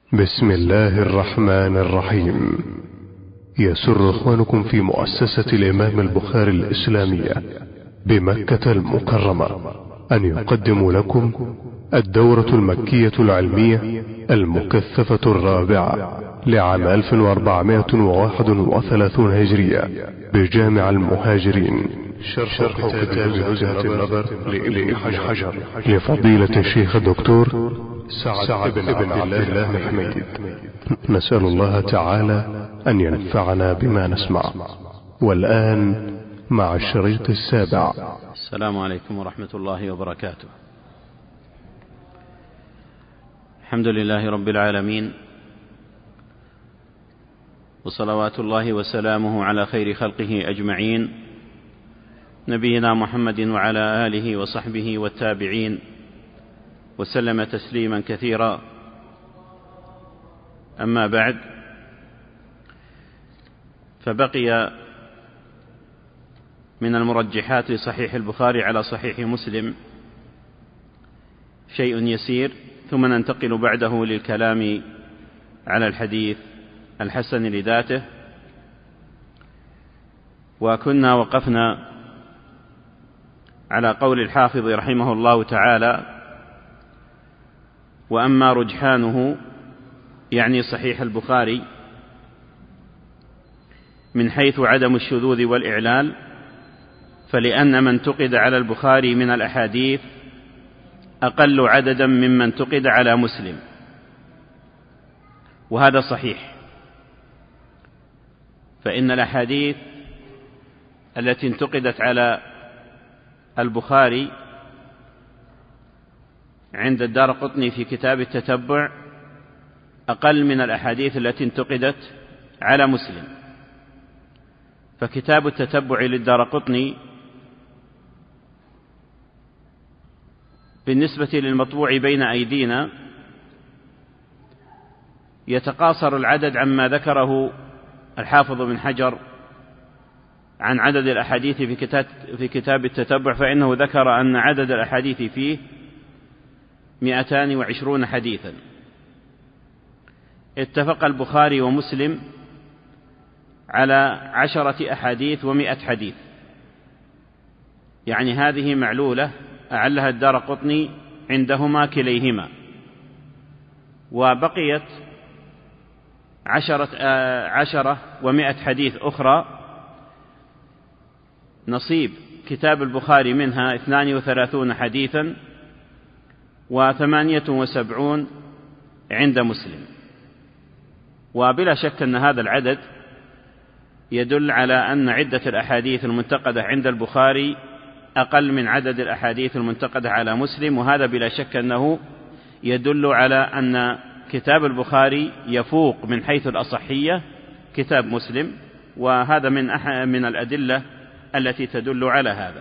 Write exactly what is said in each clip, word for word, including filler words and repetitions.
بسم الله الرحمن الرحيم. يسر إخوانكم في مؤسسة الإمام البخاري الإسلامية بمكة المكرمة أن يقدموا لكم الدورة المكية العلمية المكثفة الرابعة لعام ألف وأربعمائة وواحد وثلاثين هجرية بجامع المهاجرين، شرح كتاب نزهة النظر لابن حجر لفضيلة الشيخ الدكتور سعد بن عبد الله محمد. نسأل الله تعالى أن ينفعنا بما نسمع. والآن مع الشريط السابع. السلام عليكم ورحمة الله وبركاته. الحمد لله رب العالمين، وصلوات الله وسلامه على خير خلقه أجمعين، نبينا محمد وعلى آله وصحبه والتابعين، وسلم تسليما كثيرا. أما بعد، فبقي من المرجحات لصحيح البخاري على صحيح مسلم شيء يسير، ثم ننتقل بعده للكلام على الحديث الحسن لذاته. وكنا وقفنا على قول الحافظ رحمه الله تعالى: وأما رجحانه، يعني صحيح البخاري، من حيث عدم الشذوذ والإعلال، فلأن من انتقد على البخاري من الأحاديث أقل عددا ممن انتقد على مسلم، وهذا صحيح. فإن الأحاديث التي انتقدت على البخاري عند الدارقطني في كتاب التتبع أقل من الأحاديث التي انتقدت على مسلم. فكتاب التتبع للدارقطني بالنسبة للمطبوع بين أيدينا يتقاصر العدد عما ذكره الحافظ بن حجر عن عدد الأحاديث في كتاب, في كتاب التتبع، فإنه ذكر أن عدد الأحاديث فيه مئتان وعشرون حديثا. اتفق البخاري ومسلم على عشرة أحاديث ومئة حديث، يعني هذه معلولة أعلها الدارقطني عندهما كليهما. وبقيت عشرة, عشرة ومئة حديث أخرى، نصيب كتاب البخاري منها اثنان وثلاثون حديثا وثمانية وسبعون عند مسلم. وبلا شك أن هذا العدد يدل على أن عدة الأحاديث المنتقدة عند البخاري أقل من عدد الأحاديث المنتقدة على مسلم، وهذا بلا شك أنه يدل على أن كتاب البخاري يفوق من حيث الأصحية كتاب مسلم، وهذا من من الأدلة التي تدل على هذا.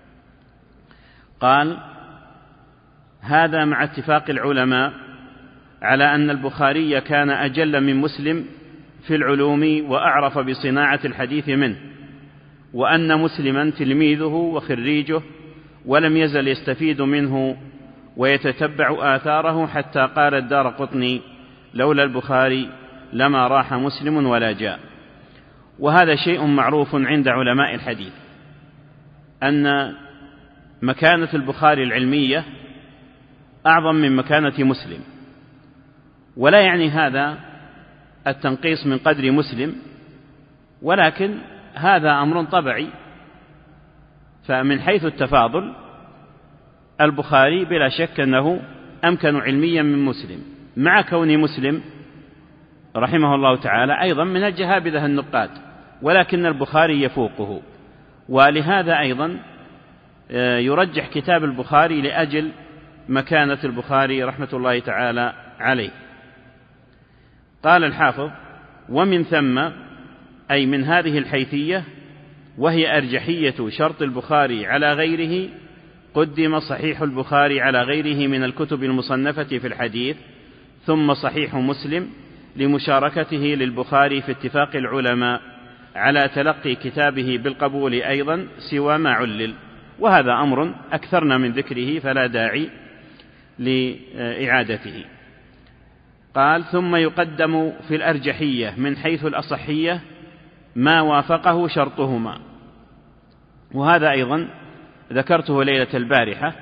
قال: هذا مع اتفاق العلماء على أن البخاري كان أجل من مسلم في العلوم وأعرف بصناعة الحديث منه، وأن مسلما تلميذه وخريجه، ولم يزل يستفيد منه ويتتبع آثاره، حتى قال الدارقطني: لولا البخاري لما راح مسلم ولا جاء. وهذا شيء معروف عند علماء الحديث، أن مكانة البخاري العلمية أعظم من مكانة مسلم، ولا يعني هذا التنقيص من قدر مسلم، ولكن هذا أمر طبيعي. فمن حيث التفاضل البخاري بلا شك أنه أمكن علميا من مسلم، مع كون مسلم رحمه الله تعالى أيضا من الجهابذة النقاد، ولكن البخاري يفوقه. ولهذا أيضا يرجح كتاب البخاري لأجل مكانة البخاري رحمة الله تعالى عليه. قال الحافظ: ومن ثم، أي من هذه الحيثية، وهي أرجحية شرط البخاري على غيره، قدم صحيح البخاري على غيره من الكتب المصنفة في الحديث، ثم صحيح مسلم، لمشاركته للبخاري في اتفاق العلماء على تلقي كتابه بالقبول أيضا سوى ما علل. وهذا أمر أكثرنا من ذكره فلا داعي لإعادته. قال: ثم يقدم في الأرجحية من حيث الأصحية ما وافقه شرطهما. وهذا أيضا ذكرته ليلة البارحة،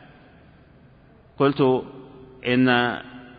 قلت إن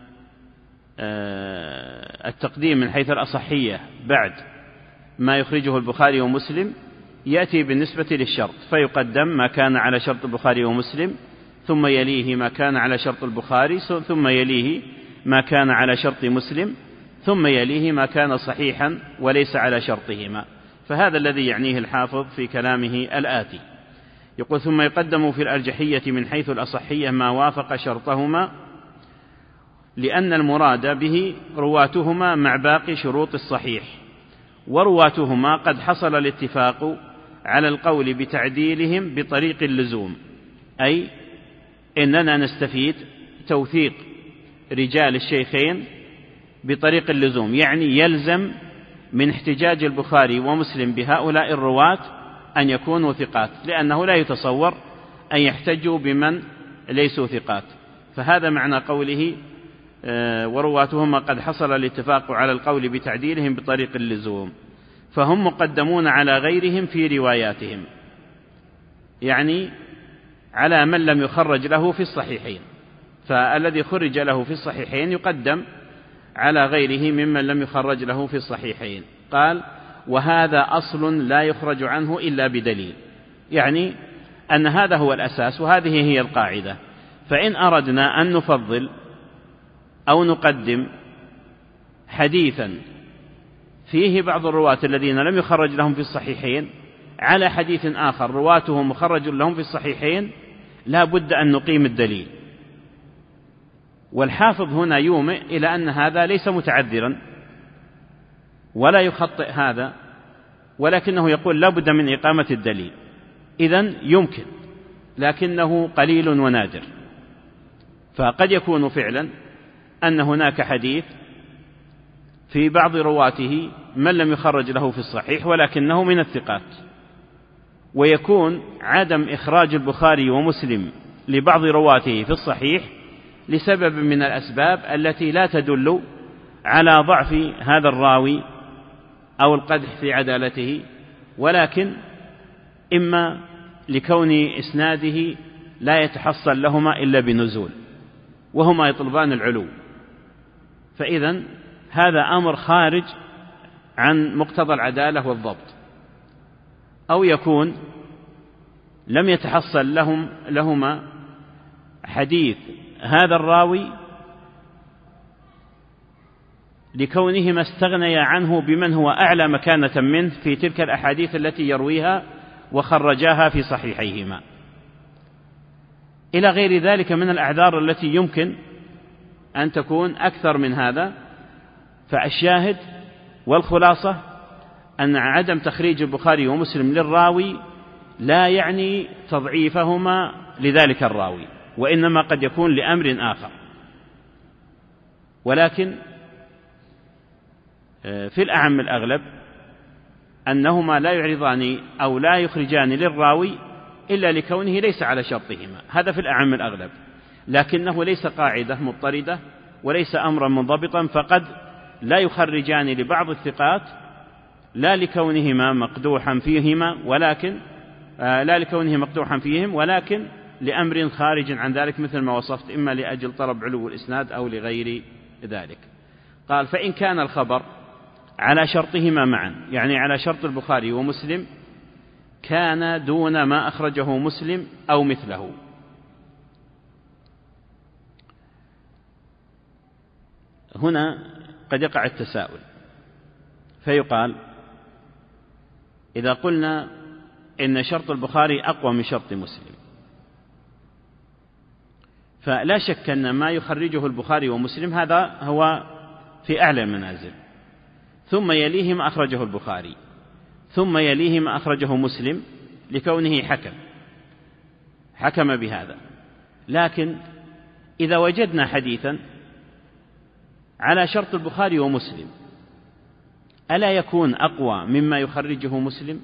التقديم من حيث الأصحية بعد ما يخرجه البخاري ومسلم يأتي بالنسبة للشرط، فيقدم ما كان على شرط البخاري ومسلم، ثم يليه ما كان على شرط البخاري، ثم يليه ما كان على شرط مسلم، ثم يليه ما كان صحيحا وليس على شرطهما. فهذا الذي يعنيه الحافظ في كلامه الآتي، يقول: ثم يقدم في الأرجحية من حيث الأصحية ما وافق شرطهما، لأن المراد به رواتهما مع باقي شروط الصحيح، ورواتهما قد حصل الاتفاق على القول بتعديلهم بطريق اللزوم، أي إننا نستفيد توثيق رجال الشيخين بطريق اللزوم، يعني يلزم من احتجاج البخاري ومسلم بهؤلاء الرواة أن يكونوا ثقات، لأنه لا يتصور أن يحتجوا بمن ليسوا ثقات. فهذا معنى قوله: ورواتهما قد حصل الاتفاق على القول بتعديلهم بطريق اللزوم، فهم مقدمون على غيرهم في رواياتهم، يعني على من لم يخرج له في الصحيحين، فالذي خرج له في الصحيحين يقدم على غيره ممن لم يخرج له في الصحيحين. قال: وهذا أصل لا يخرج عنه إلا بدليل، يعني أن هذا هو الأساس وهذه هي القاعدة. فإن أردنا أن نفضل أو نقدم حديثا فيه بعض الرواة الذين لم يخرج لهم في الصحيحين على حديث آخر رواته مخرج لهم في الصحيحين، لا بد أن نقيم الدليل. والحافظ هنا يومئ إلى أن هذا ليس متعذرا ولا يخطئ هذا، ولكنه يقول لا بد من إقامة الدليل. إذن يمكن، لكنه قليل ونادر. فقد يكون فعلا أن هناك حديث في بعض رواته من لم يخرج له في الصحيح ولكنه من الثقات، ويكون عدم إخراج البخاري ومسلم لبعض رواته في الصحيح لسبب من الأسباب التي لا تدل على ضعف هذا الراوي أو القدح في عدالته، ولكن إما لكون إسناده لا يتحصل لهما إلا بنزول، وهما يطلبان العلو، فإذن هذا أمر خارج عن مقتضى العدالة والضبط. أو يكون لم يتحصل لهم لهما حديث هذا الراوي لكونهما استغنيا عنه بمن هو أعلى مكانة منه في تلك الأحاديث التي يرويها وخرجاها في صحيحيهما، إلى غير ذلك من الأعذار التي يمكن أن تكون أكثر من هذا. فالشاهد والخلاصة أن عدم تخريج البخاري ومسلم للراوي لا يعني تضعيفهما لذلك الراوي، وإنما قد يكون لأمر آخر. ولكن في الأعم الأغلب أنهما لا يعرضان أو لا يخرجان للراوي إلا لكونه ليس على شرطهما، هذا في الأعم الأغلب، لكنه ليس قاعدة مضطردة وليس أمرا منضبطا. فقد لا يخرجان لبعض الثقات لا لكونهما مقدوحا فيهما ولكن آه لا لكونه مقدوحا فيهم ولكن لأمر خارج عن ذلك، مثل ما وصفت، إما لأجل طلب علو الإسناد أو لغير ذلك. قال: فإن كان الخبر على شرطهما معا، يعني على شرط البخاري ومسلم، كان دون ما أخرجه مسلم أو مثله. هنا قد يقع التساؤل، فيقال: إذا قلنا إن شرط البخاري أقوى من شرط مسلم، فلا شك أن ما يخرجه البخاري ومسلم هذا هو في أعلى المنازل، ثم يليه ما أخرجه البخاري، ثم يليه ما أخرجه مسلم لكونه حكم حكم بهذا. لكن إذا وجدنا حديثا على شرط البخاري ومسلم، ألا يكون أقوى مما يخرجه مسلم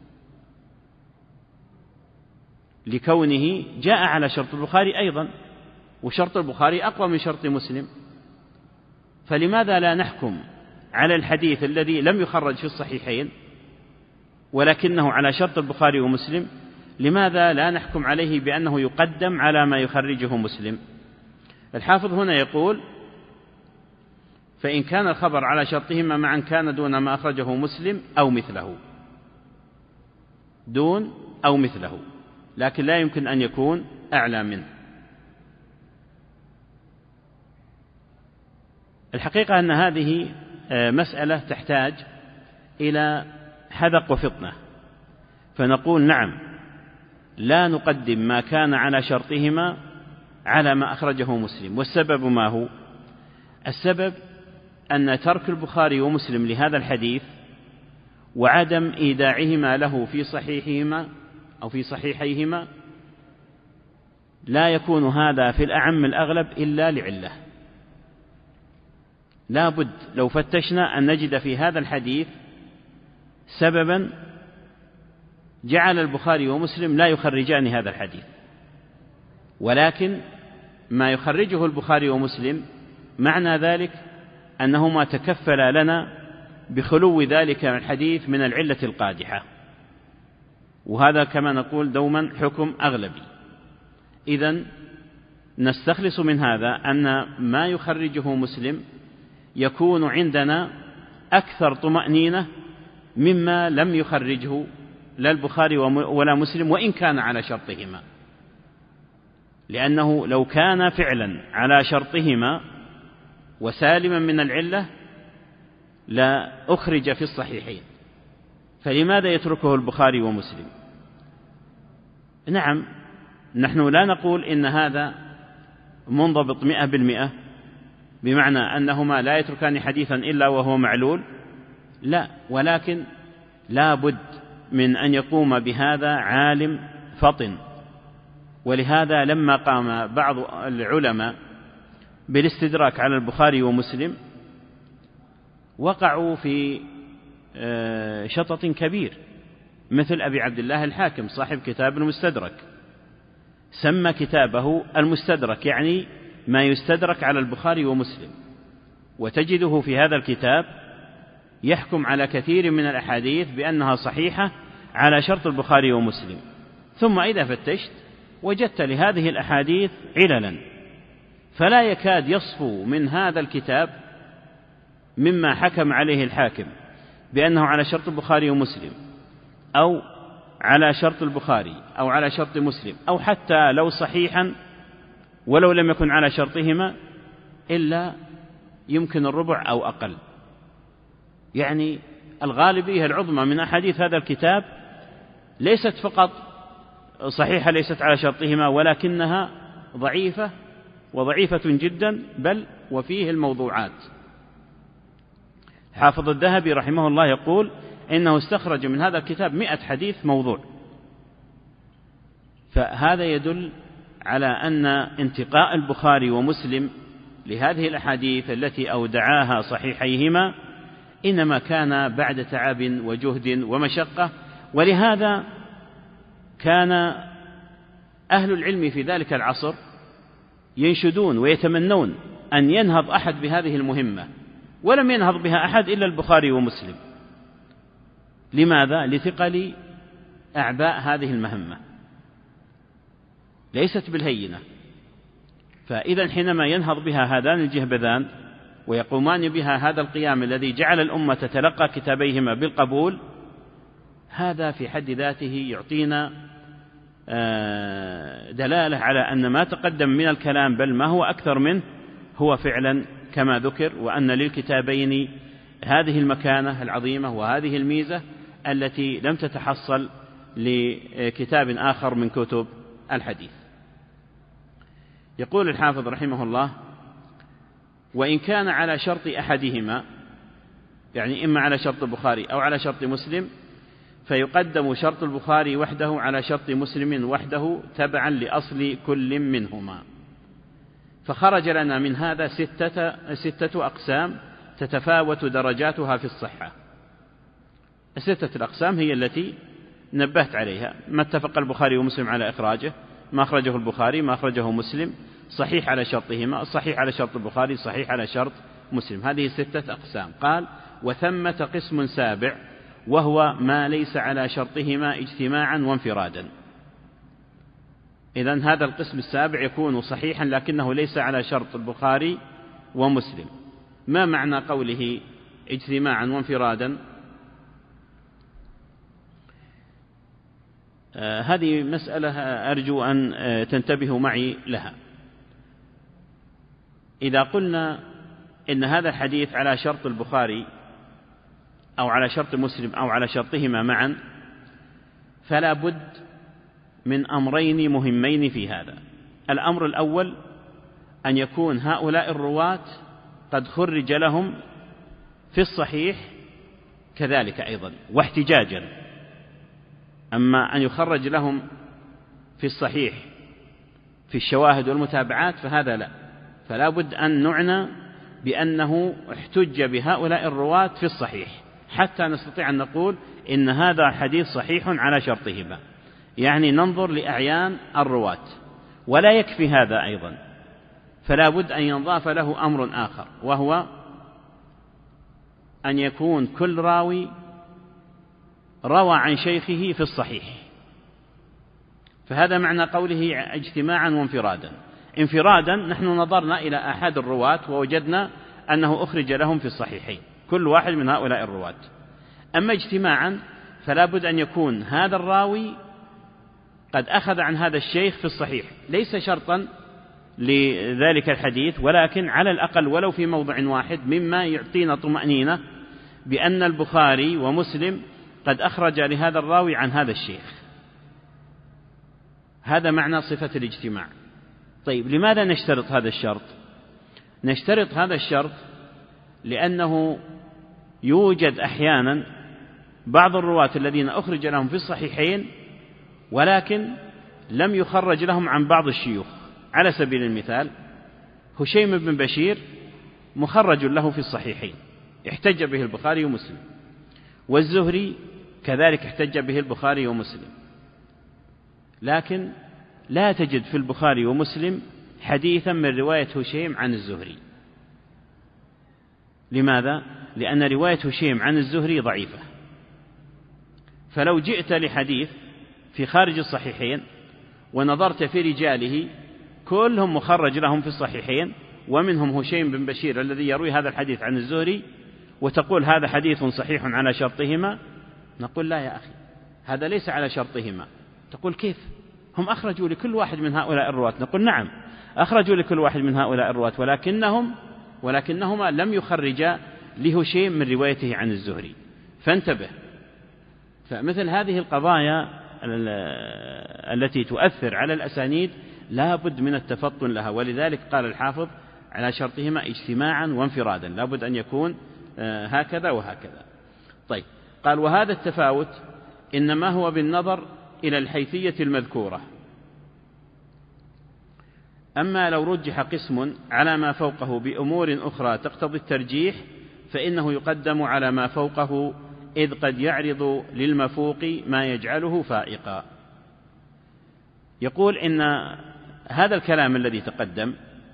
لكونه جاء على شرط البخاري أيضا، وشرط البخاري أقوى من شرط مسلم؟ فلماذا لا نحكم على الحديث الذي لم يخرج في الصحيحين ولكنه على شرط البخاري ومسلم؟ لماذا لا نحكم عليه بأنه يقدم على ما يخرجه مسلم؟ الحافظ هنا يقول: فإن كان الخبر على شرطهما معا كان دون ما أخرجه مسلم أو مثله، دون أو مثله، لكن لا يمكن أن يكون أعلى منه. الحقيقة أن هذه مسألة تحتاج إلى حذق وفطنة، فنقول نعم لا نقدم ما كان على شرطهما على ما أخرجه مسلم. والسبب ما هو؟ السبب أن ترك البخاري ومسلم لهذا الحديث وعدم إيداعهما له في صحيحهما أو في صحيحيهما لا يكون هذا في الأعم الأغلب إلا لعلة. لا بد لو فتشنا أن نجد في هذا الحديث سببا جعل البخاري ومسلم لا يخرجان هذا الحديث، ولكن ما يخرجه البخاري ومسلم معنى ذلك أنهما تكفلا لنا بخلو ذلك الحديث من العلة القادحة، وهذا كما نقول دوما حكم أغلبي. إذن نستخلص من هذا أن ما يخرجه مسلم يكون عندنا أكثر طمأنينة مما لم يخرجه لا البخاري ولا مسلم وإن كان على شرطهما، لأنه لو كان فعلا على شرطهما وسالما من العلة لا أخرج في الصحيحين، فلماذا يتركه البخاري ومسلم؟ نعم نحن لا نقول إن هذا منضبط مئة بالمئة بمعنى أنهما لا يتركان حديثا إلا وهو معلول، لا، ولكن لا بد من أن يقوم بهذا عالم فطن. ولهذا لما قام بعض العلماء بالاستدراك على البخاري ومسلم وقعوا في شطط كبير، مثل أبي عبد الله الحاكم صاحب كتاب المستدرك، سمى كتابه المستدرك، يعني ما يستدرك على البخاري ومسلم، وتجده في هذا الكتاب يحكم على كثير من الأحاديث بأنها صحيحة على شرط البخاري ومسلم، ثم إذا فتشت وجدت لهذه الأحاديث عللا، فلا يكاد يصفو من هذا الكتاب مما حكم عليه الحاكم بأنه على شرط البخاري ومسلم أو على شرط البخاري أو على شرط مسلم أو حتى لو صحيحا ولو لم يكن على شرطهما إلا يمكن الربع أو أقل. يعني الغالبية العظمى من أحاديث هذا الكتاب ليست فقط صحيحة ليست على شرطهما، ولكنها ضعيفة وضعيفة جدا، بل وفيه الموضوعات. حافظ الذهبي رحمه الله يقول إنه استخرج من هذا الكتاب مئة حديث موضوع، فهذا يدل على أن انتقاء البخاري ومسلم لهذه الأحاديث التي أودعاها صحيحيهما إنما كان بعد تعب وجهد ومشقة. ولهذا كان أهل العلم في ذلك العصر ينشدون ويتمنون أن ينهض أحد بهذه المهمة، ولم ينهض بها أحد إلا البخاري ومسلم. لماذا؟ لثقل أعباء هذه المهمة، ليست بالهينة. فإذا حينما ينهض بها هذان الجهبذان ويقومان بها هذا القيام الذي جعل الأمة تتلقى كتابيهما بالقبول، هذا في حد ذاته يعطينا دلالة على أن ما تقدم من الكلام بل ما هو أكثر منه هو فعلا كما ذكر، وأن للكتابين هذه المكانة العظيمة وهذه الميزة التي لم تتحصل لكتاب آخر من كتب الحديث. يقول الحافظ رحمه الله: وإن كان على شرط أحدهما، يعني إما على شرط البخاري أو على شرط مسلم، فيقدم شرط البخاري وحده على شرط مسلم وحده تبعا لأصل كل منهما. فخرج لنا من هذا ستة, ستة أقسام تتفاوت درجاتها في الصحة. الستة الأقسام هي التي نبهت عليها: ما اتفق البخاري ومسلم على إخراجه، ما أخرجه البخاري، ما أخرجه مسلم، صحيح على شرطهما، صحيح على شرط البخاري، صحيح على شرط مسلم. هذه ستة أقسام. قال وثمة قسم سابع وهو ما ليس على شرطهما اجتماعا وانفرادا. إذن هذا القسم السابع يكون صحيحا لكنه ليس على شرط البخاري ومسلم. ما معنى قوله اجتماعا وانفرادا؟ آه هذه مسألة أرجو أن آه تنتبهوا معي لها. إذا قلنا إن هذا الحديث على شرط البخاري أو على شرط مسلم أو على شرطهما معا، فلا بد من أمرين مهمين في هذا. الأمر الأول أن يكون هؤلاء الرواة قد خرج لهم في الصحيح كذلك أيضا واحتجاجا. أما أن يخرج لهم في الصحيح في الشواهد والمتابعات فهذا لا، فلا بد أن نعنى بأنه احتج بهؤلاء الرواة في الصحيح حتى نستطيع أن نقول إن هذا حديث صحيح على شرطهما، يعني ننظر لأعيان الرواة. ولا يكفي هذا أيضا، فلا بد أن ينضاف له أمر آخر، وهو أن يكون كل راوي روى عن شيخه في الصحيح. فهذا معنى قوله اجتماعا وانفرادا. انفرادا نحن نظرنا إلى أحد الرواة ووجدنا أنه أخرج لهم في الصحيحين كل واحد من هؤلاء الرواة. أما اجتماعا فلا بد أن يكون هذا الراوي قد أخذ عن هذا الشيخ في الصحيح، ليس شرطا لذلك الحديث، ولكن على الأقل ولو في موضع واحد مما يعطينا طمأنينة بأن البخاري ومسلم قد أخرج لهذا الراوي عن هذا الشيخ. هذا معنى صفة الاجتماع. طيب لماذا نشترط هذا الشرط؟ نشترط هذا الشرط لأنه يوجد أحيانا بعض الرواة الذين أخرج لهم في الصحيحين ولكن لم يخرج لهم عن بعض الشيوخ. على سبيل المثال هشيم بن بشير مخرج له في الصحيحين احتج به البخاري ومسلم، والزهري كذلك احتج به البخاري ومسلم، لكن لا تجد في البخاري ومسلم حديثا من رواية هشيم عن الزهري. لماذا؟ لأن رواية هشيم عن الزهري ضعيفة. فلو جئت لحديث في خارج الصحيحين ونظرت في رجاله كلهم مخرج لهم في الصحيحين ومنهم هشيم بن بشير الذي يروي هذا الحديث عن الزهري، وتقول هذا حديث صحيح على شرطهما، نقول لا يا أخي، هذا ليس على شرطهما. تقول كيف؟ هم أخرجوا لكل واحد من هؤلاء الرواة. نقول نعم أخرجوا لكل واحد من هؤلاء الرواة، ولكنهم ولكنهما لم يخرجا لهشيم من روايته عن الزهري. فانتبه. فمثل هذه القضايا التي تؤثر على الأسانيد لا بد من التفطن لها، ولذلك قال الحافظ على شرطهما اجتماعا وانفرادا، لا بد أن يكون هكذا وهكذا. طيب قال وهذا التفاوت إنما هو بالنظر إلى الحيثية المذكورة. أما لو رجح قسم على ما فوقه بأمور أخرى تقتضي الترجيح فإنه يقدم على ما فوقه، إذ قد يعرض للمفوق ما يجعله فائقا. يقول إن هذا الكلام الذي تقدم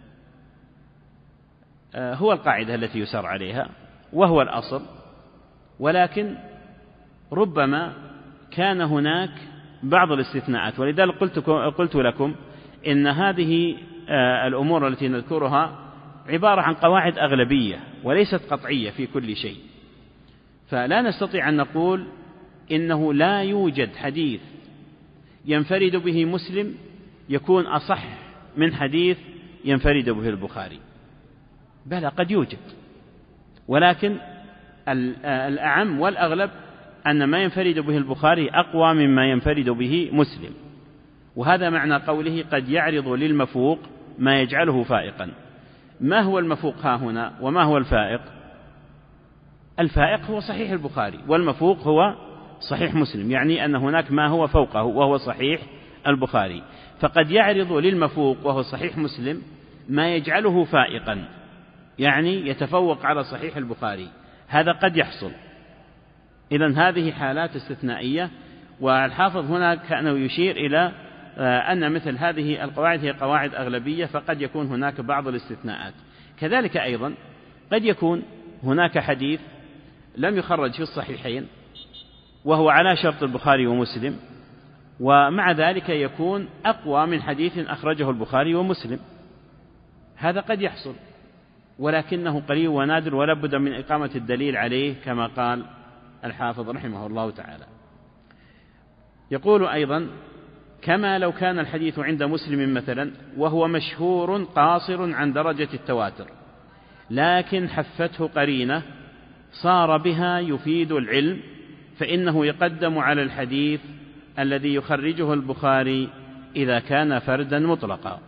هو القاعدة التي يسار عليها وهو الأصل، ولكن ربما كان هناك بعض الاستثناءات. ولذلك قلت قلت لكم إن هذه الأمور التي نذكرها عبارة عن قواعد أغلبية وليست قطعية في كل شيء، فلا نستطيع أن نقول إنه لا يوجد حديث ينفرد به مسلم يكون أصح من حديث ينفرد به البخاري. بلى قد يوجد، ولكن الأعم والأغلب أن ما ينفرد به البخاري أقوى مما ينفرد به مسلم. وهذا معنى قوله قد يعرض للمفوق ما يجعله فائقا. ما هو المفوق ها هنا وما هو الفائق؟ الفائق هو صحيح البخاري، والمفوق هو صحيح مسلم، يعني أن هناك ما هو فوقه وهو صحيح البخاري. فقد يعرض للمفوق وهو صحيح مسلم ما يجعله فائقا، يعني يتفوق على صحيح البخاري. هذا قد يحصل. إذن هذه حالات استثنائية، والحافظ هنا كأنه يشير إلى أن مثل هذه القواعد هي قواعد أغلبية، فقد يكون هناك بعض الاستثناءات. كذلك أيضا قد يكون هناك حديث لم يخرج في الصحيحين وهو على شرط البخاري ومسلم، ومع ذلك يكون أقوى من حديث أخرجه البخاري ومسلم، هذا قد يحصل، ولكنه قليل ونادر ولا بد من إقامة الدليل عليه كما قال الحافظ رحمه الله تعالى. يقول أيضا: كما لو كان الحديث عند مسلم مثلا وهو مشهور قاصر عن درجة التواتر، لكن حفته قرينة صار بها يفيد العلم، فإنه يقدم على الحديث الذي يخرجه البخاري إذا كان فردا مطلقا.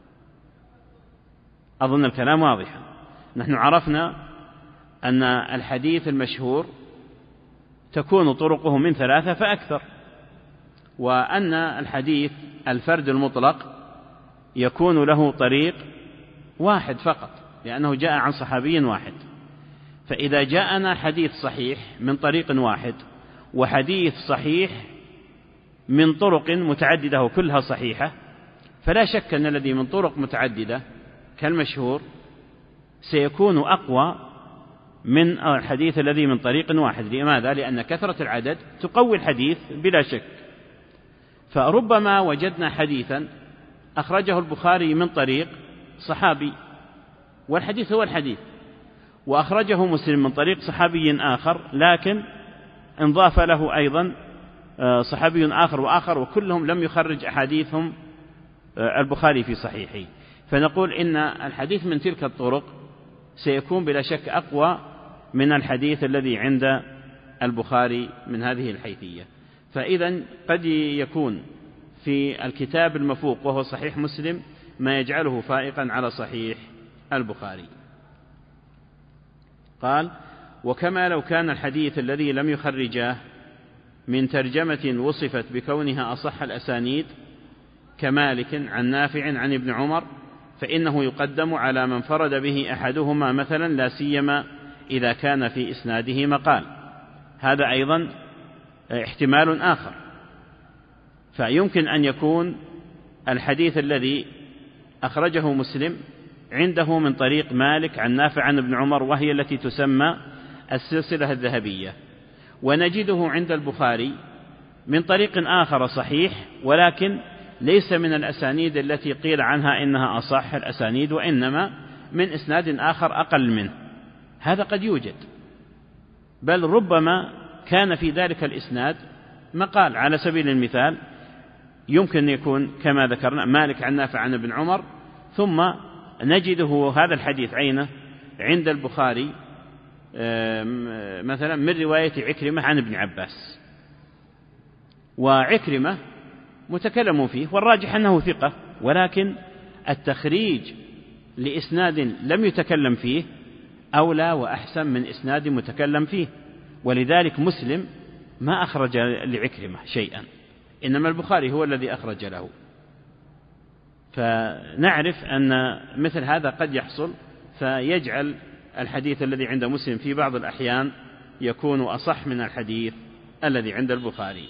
أظن الكلام واضحا. نحن عرفنا أن الحديث المشهور تكون طرقه من ثلاثة فأكثر، وأن الحديث الفرد المطلق يكون له طريق واحد فقط لأنه جاء عن صحابي واحد. فإذا جاءنا حديث صحيح من طريق واحد وحديث صحيح من طرق متعددة وكلها صحيحة، فلا شك أن الذي من طرق متعددة كالمشهور سيكون أقوى من الحديث الذي من طريق واحد. لماذا؟ لأن كثرة العدد تقوي الحديث بلا شك. فربما وجدنا حديثا أخرجه البخاري من طريق صحابي والحديث هو الحديث، وأخرجه مسلم من طريق صحابي آخر لكن انضاف له أيضا صحابي آخر وآخر، وكلهم لم يخرج أحاديثهم البخاري في صحيحه. فنقول إن الحديث من تلك الطرق سيكون بلا شك أقوى من الحديث الذي عند البخاري من هذه الحيثية. فإذا قد يكون في الكتاب المفوق وهو صحيح مسلم ما يجعله فائقا على صحيح البخاري. قال: وكما لو كان الحديث الذي لم يخرجاه من ترجمة وصفت بكونها أصح الأسانيد كمالك عن نافع عن ابن عمر، فإنه يقدم على من فرد به أحدهما مثلا، لا سيما إذا كان في إسناده مقال. هذا أيضا احتمال آخر، فيمكن أن يكون الحديث الذي أخرجه مسلم عنده من طريق مالك عن نافع عن ابن عمر، وهي التي تسمى السلسلة الذهبية، ونجده عند البخاري من طريق آخر صحيح ولكن ليس من الأسانيد التي قيل عنها إنها أصح الأسانيد، وإنما من إسناد آخر أقل منه. هذا قد يوجد، بل ربما كان في ذلك الإسناد مقال. على سبيل المثال يمكن يكون كما ذكرنا مالك عن نافع عن ابن عمر، ثم نجده هذا الحديث عينه عند البخاري مثلا من رواية عكرمة عن ابن عباس، وعكرمة متكلم فيه والراجح أنه ثقة، ولكن التخريج لإسناد لم يتكلم فيه أولى وأحسن من إسناد متكلم فيه. ولذلك مسلم ما أخرج لعكرمة شيئا، إنما البخاري هو الذي أخرج له. فنعرف أن مثل هذا قد يحصل، فيجعل الحديث الذي عند مسلم في بعض الأحيان يكون أصح من الحديث الذي عند البخاري.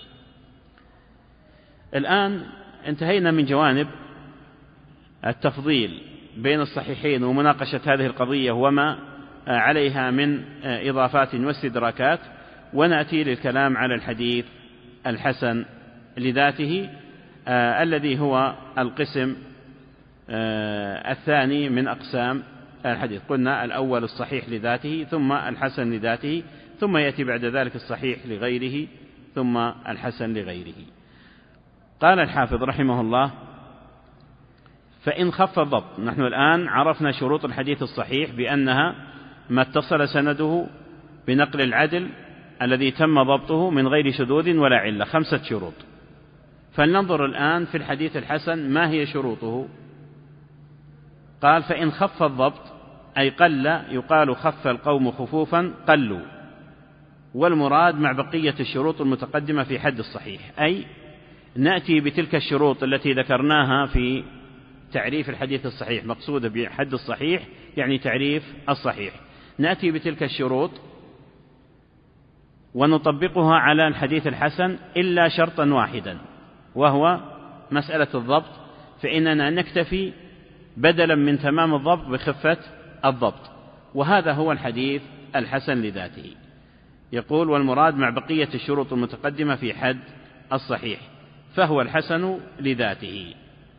الآن انتهينا من جوانب التفضيل بين الصحيحين ومناقشة هذه القضية وما عليها من إضافات واستدراكات، ونأتي للكلام على الحديث الحسن لذاته آه الذي هو القسم آه الثاني من أقسام الحديث. قلنا الأول الصحيح لذاته، ثم الحسن لذاته، ثم يأتي بعد ذلك الصحيح لغيره، ثم الحسن لغيره. قال الحافظ رحمه الله: فإن خف الضبط. نحن الآن عرفنا شروط الحديث الصحيح بأنها ما اتصل سنده بنقل العدل الذي تم ضبطه من غير شذوذ ولا علة، خمسة شروط. فلننظر الآن في الحديث الحسن ما هي شروطه. قال: فإن خف الضبط أي قل، يقال خف القوم خفوفا قلوا، والمراد مع بقية الشروط المتقدمة في حد الصحيح، أي نأتي بتلك الشروط التي ذكرناها في تعريف الحديث الصحيح. مقصود بحد الصحيح يعني تعريف الصحيح. نأتي بتلك الشروط ونطبقها على الحديث الحسن إلا شرطا واحدا، وهو مسألة الضبط، فإننا نكتفي بدلا من تمام الضبط بخفة الضبط، وهذا هو الحديث الحسن لذاته. يقول: والمراد مع بقية الشروط المتقدمة في حد الصحيح، فهو الحسن لذاته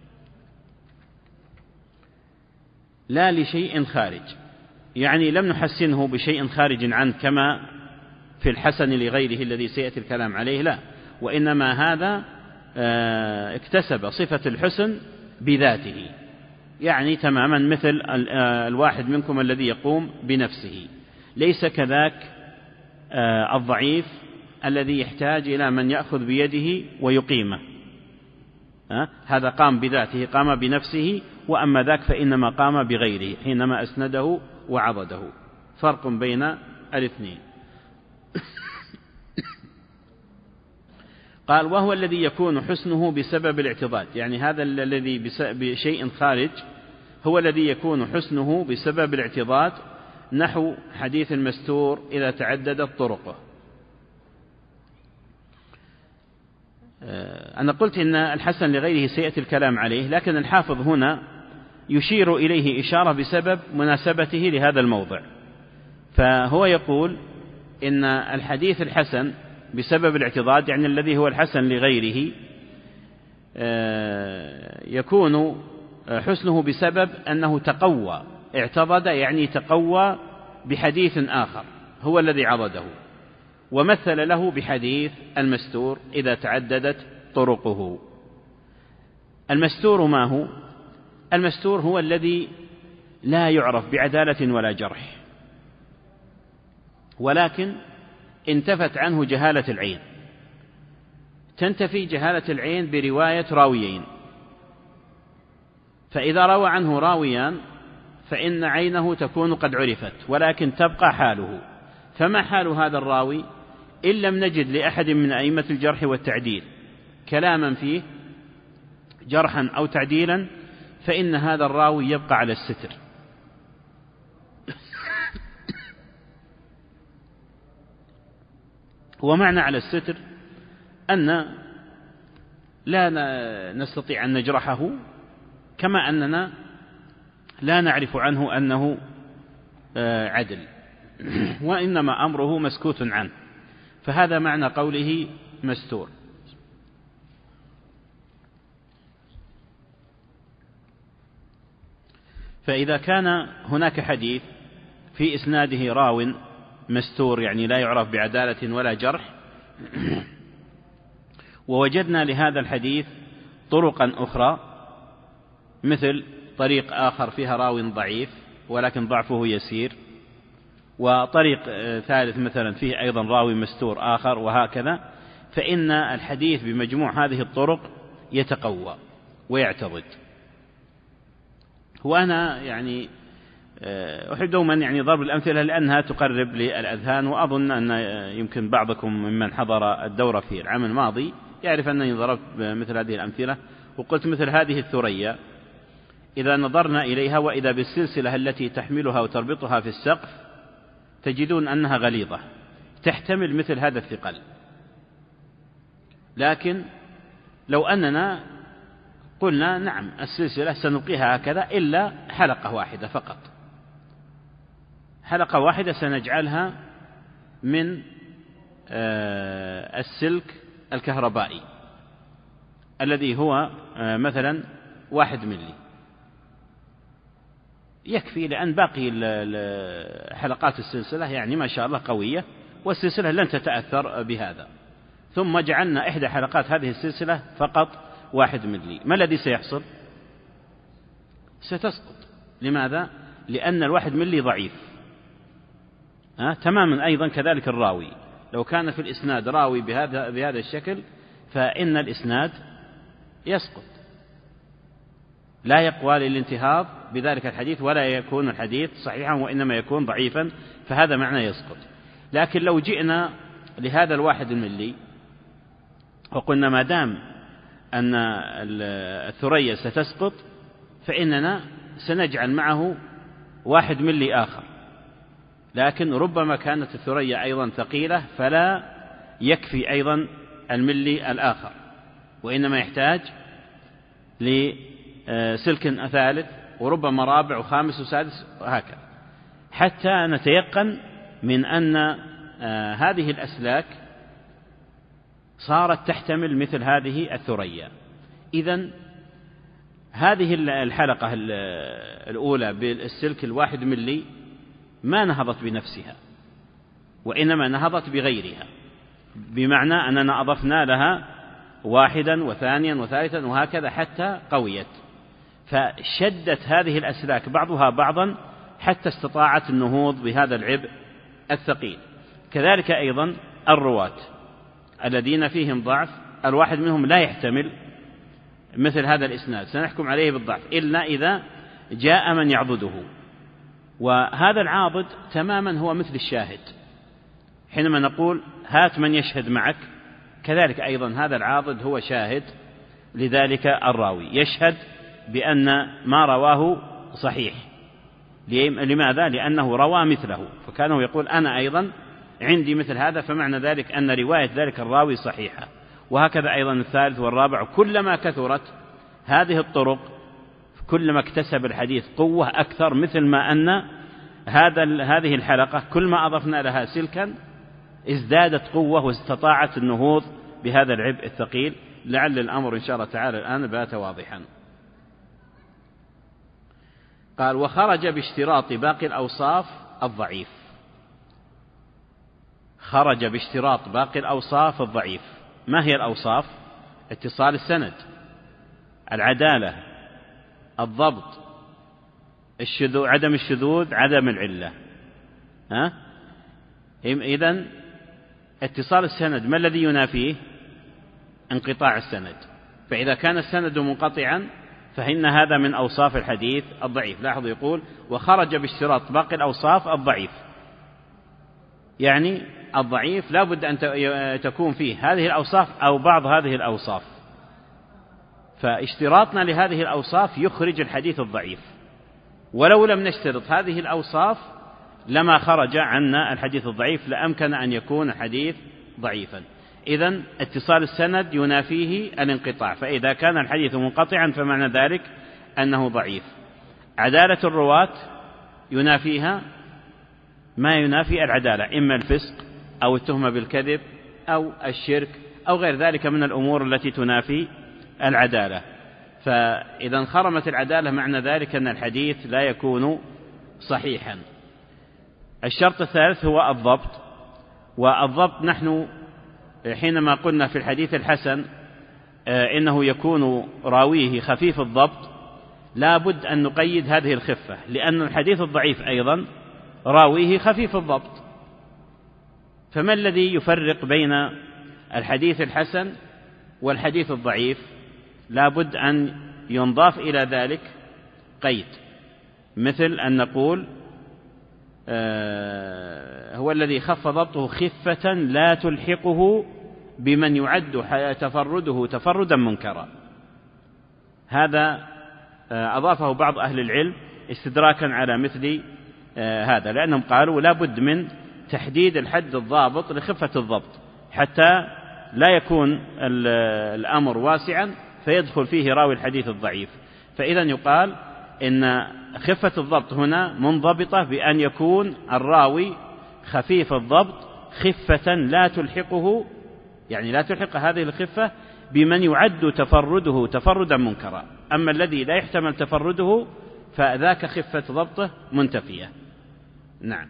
لا لشيء خارج، يعني لم نحسنه بشيء خارج عنه كما في الحسن لغيره الذي سيأتي الكلام عليه، لا، وإنما هذا اكتسب صفة الحسن بذاته، يعني تماما مثل الواحد منكم الذي يقوم بنفسه، ليس كذاك الضعيف الذي يحتاج إلى من يأخذ بيده ويقيمه، هذا قام بذاته، قام بنفسه، وأما ذاك فإنما قام بغيره حينما أسنده وعضده، فرق بين الاثنين. قال: وهو الذي يكون حسنه بسبب الاعتضاد، يعني هذا الذي بشيء خارج هو الذي يكون حسنه بسبب الاعتضاد، نحو حديث المستور إذا تعددت طرقه. أنا قلت إن الحسن لغيره سيأتي الكلام عليه، لكن الحافظ هنا يشير إليه إشارة بسبب مناسبته لهذا الموضع، فهو يقول إن الحديث الحسن بسبب الاعتضاد، يعني الذي هو الحسن لغيره، يكون حسنه بسبب أنه تقوى، اعتضد يعني تقوى بحديث آخر هو الذي عضده، ومثل له بحديث المستور إذا تعددت طرقه. المستور ما هو؟ المستور هو الذي لا يعرف بعدالة ولا جرح، ولكن انتفت عنه جهالة العين. تنتفي جهالة العين برواية راويين، فإذا روى عنه راويان فإن عينه تكون قد عرفت، ولكن تبقى حاله. فما حال هذا الراوي إن لم نجد لأحد من أئمة الجرح والتعديل كلاما فيه جرحا أو تعديلا، فإن هذا الراوي يبقى على الستر. ومعنى على الستر أن لا نستطيع أن نجرحه، كما أننا لا نعرف عنه أنه عدل، وإنما أمره مسكوت عنه، فهذا معنى قوله مستور. فإذا كان هناك حديث في إسناده راو مستور، يعني لا يعرف بعدالة ولا جرح، ووجدنا لهذا الحديث طرقا أخرى، مثل طريق آخر فيها راو ضعيف ولكن ضعفه يسير، وطريق ثالث مثلا فيه أيضا راوي مستور آخر، وهكذا، فإن الحديث بمجموع هذه الطرق يتقوى ويعتضد. وأنا يعني أحب دوما يعني ضرب الأمثلة لأنها تقرب للأذهان، وأظن أن يمكن بعضكم ممن حضر الدورة في العام الماضي يعرف أنني ضربت مثل هذه الأمثلة، وقلت مثل هذه الثريا إذا نظرنا إليها وإذا بالسلسلة التي تحملها وتربطها في السقف تجدون أنها غليظة تحتمل مثل هذا الثقل، لكن لو أننا قلنا نعم السلسلة سنلقيها هكذا إلا حلقة واحدة فقط، حلقة واحدة سنجعلها من السلك الكهربائي الذي هو مثلا واحد ملي يكفي، لأن باقي حلقات السلسلة يعني ما شاء الله قوية، والسلسلة لن تتأثر بهذا. ثم جعلنا إحدى حلقات هذه السلسلة فقط واحد ملي، ما الذي سيحصل؟ ستسقط. لماذا؟ لأن الواحد ملي ضعيف. أه؟ تماما أيضا كذلك الراوي، لو كان في الإسناد راوي بهذا, بهذا الشكل فإن الإسناد يسقط، لا يقوى للانتهاض بذلك الحديث، ولا يكون الحديث صحيحا وإنما يكون ضعيفا، فهذا معنى يسقط. لكن لو جئنا لهذا الواحد الملي وقلنا ما دام أن الثريا ستسقط فإننا سنجعل معه واحد ملي آخر، لكن ربما كانت الثريا أيضا ثقيلة فلا يكفي أيضا الملي الآخر، وإنما يحتاج لسلك ثالث وربما رابع وخامس وسادس وهكذا، حتى نتيقن من أن آه هذه الأسلاك صارت تحتمل مثل هذه الثريا. إذن هذه الحلقة الأولى بالسلك الواحد ملي ما نهضت بنفسها، وإنما نهضت بغيرها، بمعنى أننا أضفنا لها واحدا وثانيا وثالثا وهكذا حتى قويت، فشدت هذه الأسلاك بعضها بعضا حتى استطاعت النهوض بهذا العبء الثقيل. كذلك أيضا الرواة الذين فيهم ضعف، الواحد منهم لا يحتمل مثل هذا الإسناد، سنحكم عليه بالضعف إلا إذا جاء من يعضده، وهذا العاضد تماما هو مثل الشاهد. حينما نقول هات من يشهد معك، كذلك أيضا هذا العاضد هو شاهد لذلك الراوي، يشهد بأن ما رواه صحيح. لماذا؟ لأنه روى مثله، فكانه يقول أنا أيضا عندي مثل هذا، فمعنى ذلك أن رواية ذلك الراوي صحيحة. وهكذا أيضا الثالث والرابع، كلما كثرت هذه الطرق كلما اكتسب الحديث قوة أكثر، مثل ما أن هذا هذه الحلقة كل ما أضفنا لها سلكا ازدادت قوة واستطاعت النهوض بهذا العبء الثقيل. لعل الأمر إن شاء الله تعالى الآن بات واضحا. قال وخرج باشتراط باقي الأوصاف الضعيف. خرج باشتراط باقي الأوصاف الضعيف. ما هي الأوصاف؟ اتصال السند، العدالة، الضبط، الشذوذ، عدم الشذوذ، عدم العلة. ها؟ إذن اتصال السند ما الذي ينافيه؟ انقطاع السند. فإذا كان السند منقطعا فإن هذا من أوصاف الحديث الضعيف. لاحظوا يقول وخرج باشتراط باقي الأوصاف الضعيف، يعني الضعيف لا بد أن تكون فيه هذه الأوصاف أو بعض هذه الأوصاف، فاشتراطنا لهذه الأوصاف يخرج الحديث الضعيف، ولو لم نشترط هذه الأوصاف لما خرج عنا الحديث الضعيف، لأمكن أن يكون الحديث ضعيفا. إذن اتصال السند ينافيه الانقطاع، فإذا كان الحديث منقطعا فمعنى ذلك أنه ضعيف. عدالة الرواة ينافيها ما ينافي العدالة، إما الفسق أو التهمة بالكذب أو الشرك أو غير ذلك من الأمور التي تنافي العدالة. فإذا انخرمت العدالة معنى ذلك أن الحديث لا يكون صحيحا. الشرط الثالث هو الضبط. والضبط نحن حينما قلنا في الحديث الحسن إنه يكون راويه خفيف الضبط، لا بد أن نقيد هذه الخفة، لأن الحديث الضعيف أيضا راويه خفيف الضبط. فما الذي يفرق بين الحديث الحسن والحديث الضعيف؟ لا بد أن ينضاف إلى ذلك قيد، مثل أن نقول هو الذي خف ضبطه خفة لا تلحقه بمن يعد تفرده تفردا منكرا. هذا أضافه بعض أهل العلم استدراكا على مثل هذا، لأنهم قالوا لا بد من تحديد الحد الضابط لخفة الضبط حتى لا يكون الأمر واسعا فيدخل فيه راوي الحديث الضعيف. فإذا يقال إن خفة الضبط هنا منضبطة بأن يكون الراوي خفيف الضبط خفة لا تلحقه، يعني لا تلحق هذه الخفة بمن يعد تفرده تفردا منكرا. أما الذي لا يحتمل تفرده فذاك خفة ضبطه منتفية. نعم.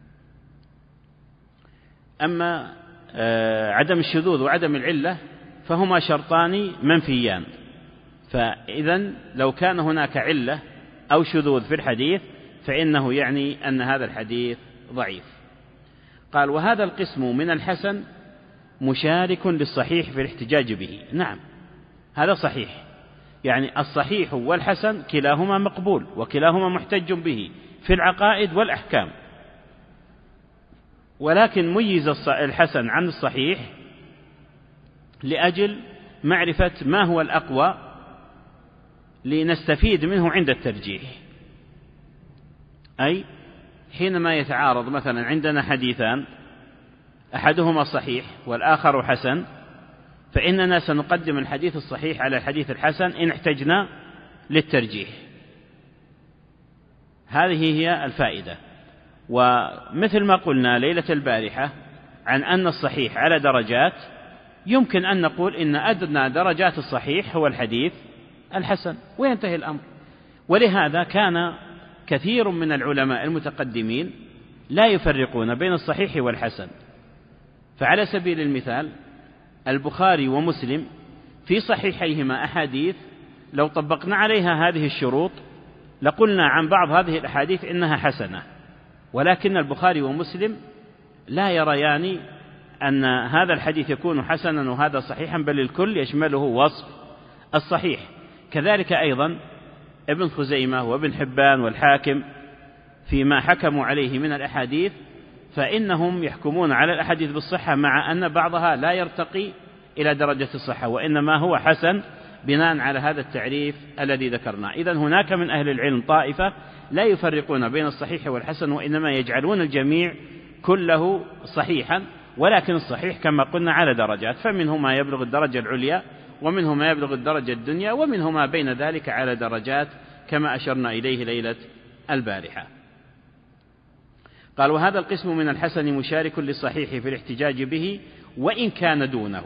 أما عدم الشذوذ وعدم العلة فهما شرطان منفيان، فإذا لو كان هناك علة أو شذوذ في الحديث فإنه يعني أن هذا الحديث ضعيف. قال وهذا القسم من الحسن مشارك للصحيح في الاحتجاج به. نعم هذا صحيح، يعني الصحيح والحسن كلاهما مقبول وكلاهما محتج به في العقائد والأحكام، ولكن ميز الحسن عن الصحيح لأجل معرفة ما هو الأقوى لنستفيد منه عند الترجيح. أي حينما يتعارض مثلا عندنا حديثان أحدهما صحيح والآخر حسن، فإننا سنقدم الحديث الصحيح على الحديث الحسن إن احتجنا للترجيح. هذه هي الفائدة. ومثل ما قلنا ليلة البارحة عن أن الصحيح على درجات، يمكن أن نقول إن أدنى درجات الصحيح هو الحديث الحسن وينتهي الأمر. ولهذا كان كثير من العلماء المتقدمين لا يفرقون بين الصحيح والحسن. فعلى سبيل المثال البخاري ومسلم في صحيحيهما أحاديث لو طبقنا عليها هذه الشروط لقلنا عن بعض هذه الأحاديث إنها حسنة، ولكن البخاري ومسلم لا يريان أن هذا الحديث يكون حسنا وهذا صحيحا، بل الكل يشمله وصف الصحيح. كذلك أيضا ابن خزيمة وابن حبان والحاكم فيما حكموا عليه من الأحاديث، فإنهم يحكمون على الأحاديث بالصحة مع أن بعضها لا يرتقي إلى درجة الصحة، وإنما هو حسن بناء على هذا التعريف الذي ذكرناه. إذن هناك من أهل العلم طائفة لا يفرقون بين الصحيح والحسن، وإنما يجعلون الجميع كله صحيحا، ولكن الصحيح كما قلنا على درجات، فمنه ما يبلغ الدرجة العليا ومنه ما يبلغ الدرجة الدنيا ومنه ما بين ذلك على درجات كما أشرنا إليه ليلة البارحة. قال: وهذا القسم من الحسن مشارك للصحيح في الاحتجاج به وإن كان دونه،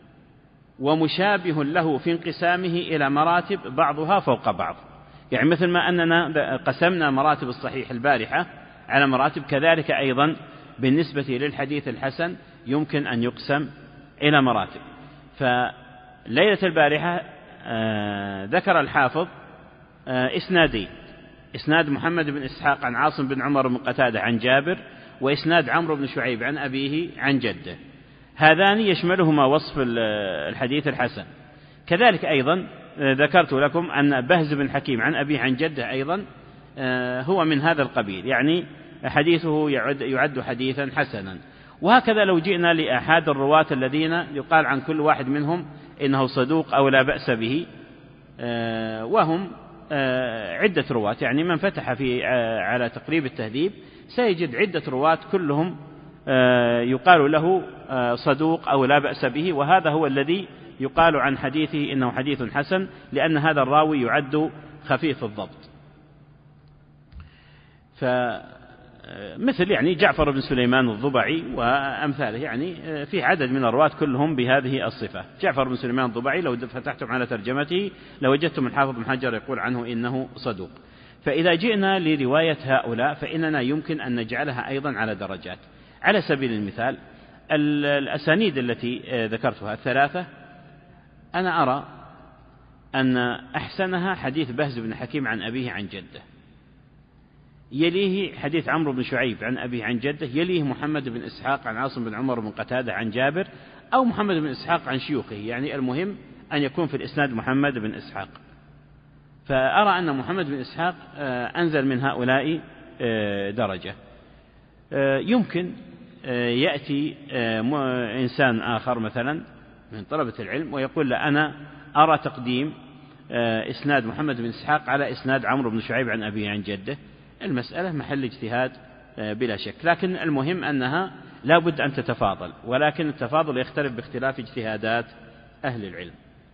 ومشابه له في انقسامه إلى مراتب بعضها فوق بعض. يعني مثل ما أننا قسمنا مراتب الصحيح البارحة على مراتب، كذلك أيضا بالنسبة للحديث الحسن يمكن أن يقسم إلى مراتب. فليلة البارحة آه ذكر الحافظ آه إسنادين: إسناد محمد بن إسحاق عن عاصم بن عمر بن قتادة عن جابر، وإسناد عمرو بن شعيب عن أبيه عن جده. هذان يشملهما وصف الحديث الحسن. كذلك أيضا ذكرت لكم أن بهز بن حكيم عن أبيه عن جده أيضا هو من هذا القبيل، يعني حديثه يعد, يعد حديثا حسنا. وهكذا لو جئنا لأحد الرواة الذين يقال عن كل واحد منهم إنه صدوق أو لا بأس به، وهم عدة رواة، يعني من فتح في على تقريب التهذيب سيجد عدة رواة كلهم يقال له صدوق أو لا بأس به، وهذا هو الذي يقال عن حديثه إنه حديث حسن، لأن هذا الراوي يعد خفيف الضبط. فمثل يعني جعفر بن سليمان الضبعي وأمثاله، يعني في عدد من الرواة كلهم بهذه الصفة. جعفر بن سليمان الضبعي لو فتحتم على ترجمته لوجدتم الحافظ بن حجر يقول عنه إنه صدوق. فإذا جئنا لرواية هؤلاء فإننا يمكن أن نجعلها أيضا على درجات. على سبيل المثال الأسانيد التي ذكرتها الثلاثة، أنا أرى أن أحسنها حديث بهز بن حكيم عن أبيه عن جده، يليه حديث عمرو بن شعيب عن أبيه عن جده، يليه محمد بن إسحاق عن عاصم بن عمر بن قتادة عن جابر، أو محمد بن إسحاق عن شيوخه، يعني المهم أن يكون في الإسناد محمد بن إسحاق. فأرى أن محمد بن إسحاق أنزل من هؤلاء درجة. يمكن يأتي إنسان آخر مثلا من طلبة العلم ويقول: لا، أنا أرى تقديم إسناد محمد بن إسحاق على إسناد عمرو بن شعيب عن أبيه عن جده. المسألة محل اجتهاد بلا شك، لكن المهم أنها لا بد أن تتفاضل، ولكن التفاضل يختلف باختلاف اجتهادات أهل العلم.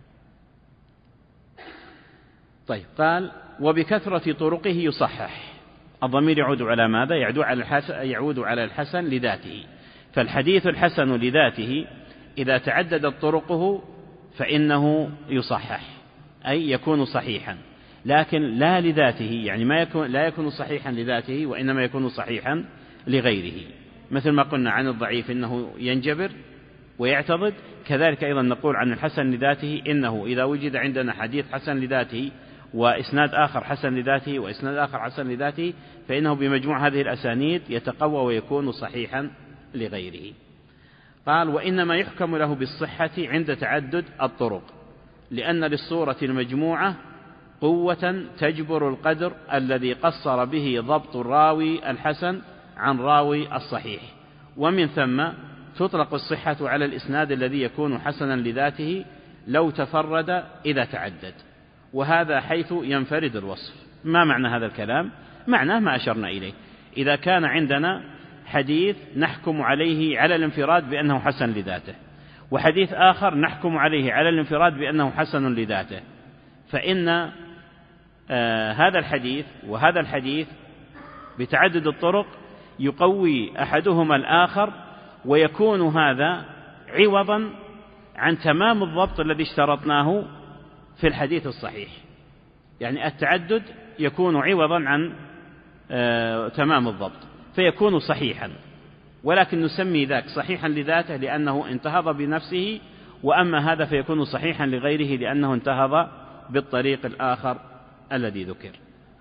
طيب، قال: وبكثرة طرقه يصحح. الضمير يعود على ماذا؟ يعود على الحسن, يعود على الحسن لذاته. فالحديث الحسن لذاته إذا تعددت طرقه فإنه يصحح، أي يكون صحيحا، لكن لا لذاته، يعني ما يكون لا يكون صحيحا لذاته، وإنما يكون صحيحا لغيره. مثل ما قلنا عن الضعيف إنه ينجبر ويعتضد، كذلك أيضا نقول عن الحسن لذاته إنه إذا وجد عندنا حديث حسن لذاته وإسناد آخر حسن لذاته وإسناد آخر حسن لذاته، فإنه بمجموع هذه الأسانيد يتقوى ويكون صحيحا لغيره. قال: وإنما يحكم له بالصحة عند تعدد الطرق، لأن للصورة المجموعة قوة تجبر القدر الذي قصر به ضبط الراوي الحسن عن راوي الصحيح، ومن ثم تطلق الصحة على الإسناد الذي يكون حسنا لذاته لو تفرد إذا تعدد، وهذا حيث ينفرد الوصف. ما معنى هذا الكلام؟ معناه ما أشرنا إليه. إذا كان عندنا حديث نحكم عليه على الانفراد بأنه حسن لذاته، وحديث آخر نحكم عليه على الانفراد بأنه حسن لذاته، فإن آه هذا الحديث وهذا الحديث بتعدد الطرق يقوي أحدهما الآخر، ويكون هذا عوضا عن تمام الضبط الذي اشترطناه في الحديث الصحيح. يعني التعدد يكون عوضا عن آه تمام الضبط فيكون صحيحا، ولكن نسمي ذاك صحيحا لذاته لأنه انتهض بنفسه، وأما هذا فيكون صحيحا لغيره لأنه انتهض بالطريق الآخر الذي ذكر.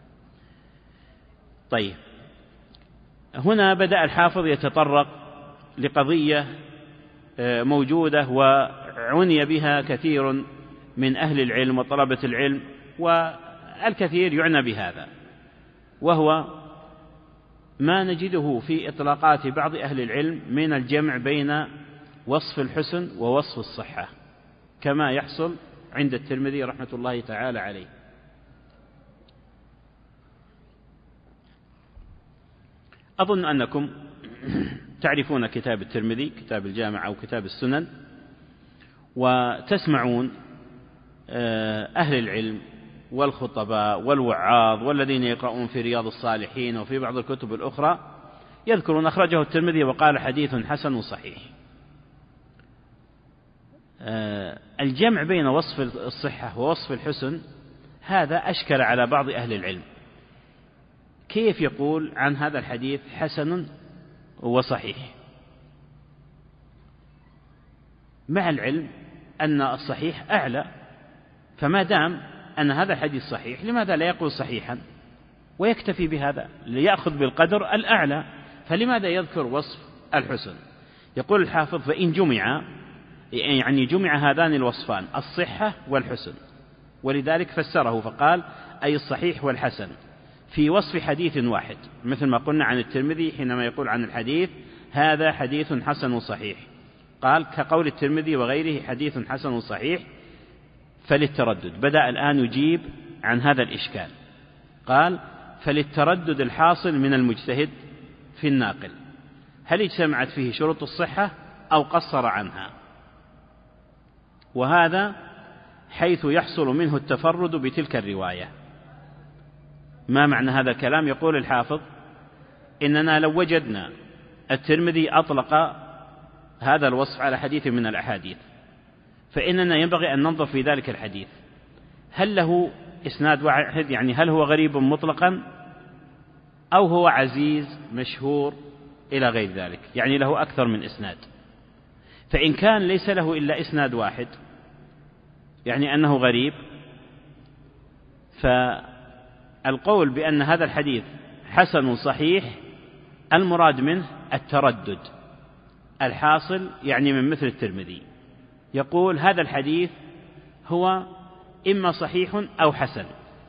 طيب، هنا بدأ الحافظ يتطرق لقضية موجودة وعني بها كثير من أهل العلم وطلبة العلم، والكثير يعنى بهذا، وهو ما نجده في إطلاقات بعض أهل العلم من الجمع بين وصف الحسن ووصف الصحة، كما يحصل عند الترمذي رحمة الله تعالى عليه. أظن أنكم تعرفون كتاب الترمذي، كتاب الجامع أو كتاب السنن، وتسمعون أهل العلم والخطباء والوعاظ والذين يقرؤون في رياض الصالحين وفي بعض الكتب الأخرى يذكرون أخرجه الترمذي وقال حديث حسن صحيح. الجمع بين وصف الصحة ووصف الحسن هذا أشكل على بعض أهل العلم، كيف يقول عن هذا الحديث حسن وصحيح، مع العلم أن الصحيح أعلى، فما دام أن هذا الحديث صحيح لماذا لا يقول صحيحا ويكتفي بهذا، ليأخذ بالقدر الأعلى، فلماذا يذكر وصف الحسن؟ يقول الحافظ فإن جمع، يعني جمع هذان الوصفان الصحة والحسن، ولذلك فسره فقال أي الصحيح والحسن في وصف حديث واحد، مثل ما قلنا عن الترمذي حينما يقول عن الحديث هذا حديث حسن صحيح، قال كقول الترمذي وغيره حديث حسن صحيح. فللتردد، بدأ الآن يجيب عن هذا الإشكال، قال فللتردد الحاصل من المجتهد في الناقل، هل اجتمعت فيه شروط الصحة أو قصر عنها؟ وهذا حيث يحصل منه التفرد بتلك الرواية. ما معنى هذا الكلام؟ يقول الحافظ إننا لو وجدنا الترمذي أطلق هذا الوصف على حديث من الأحاديث، فإننا ينبغي أن ننظر في ذلك الحديث هل له إسناد واحد، يعني هل هو غريب مطلقا أو هو عزيز مشهور إلى غير ذلك، يعني له أكثر من إسناد. فإن كان ليس له إلا إسناد واحد يعني أنه غريب، فالقول بأن هذا الحديث حسن صحيح المراد منه التردد الحاصل، يعني من مثل الترمذي يقول هذا الحديث هو إما صحيح أو حسن،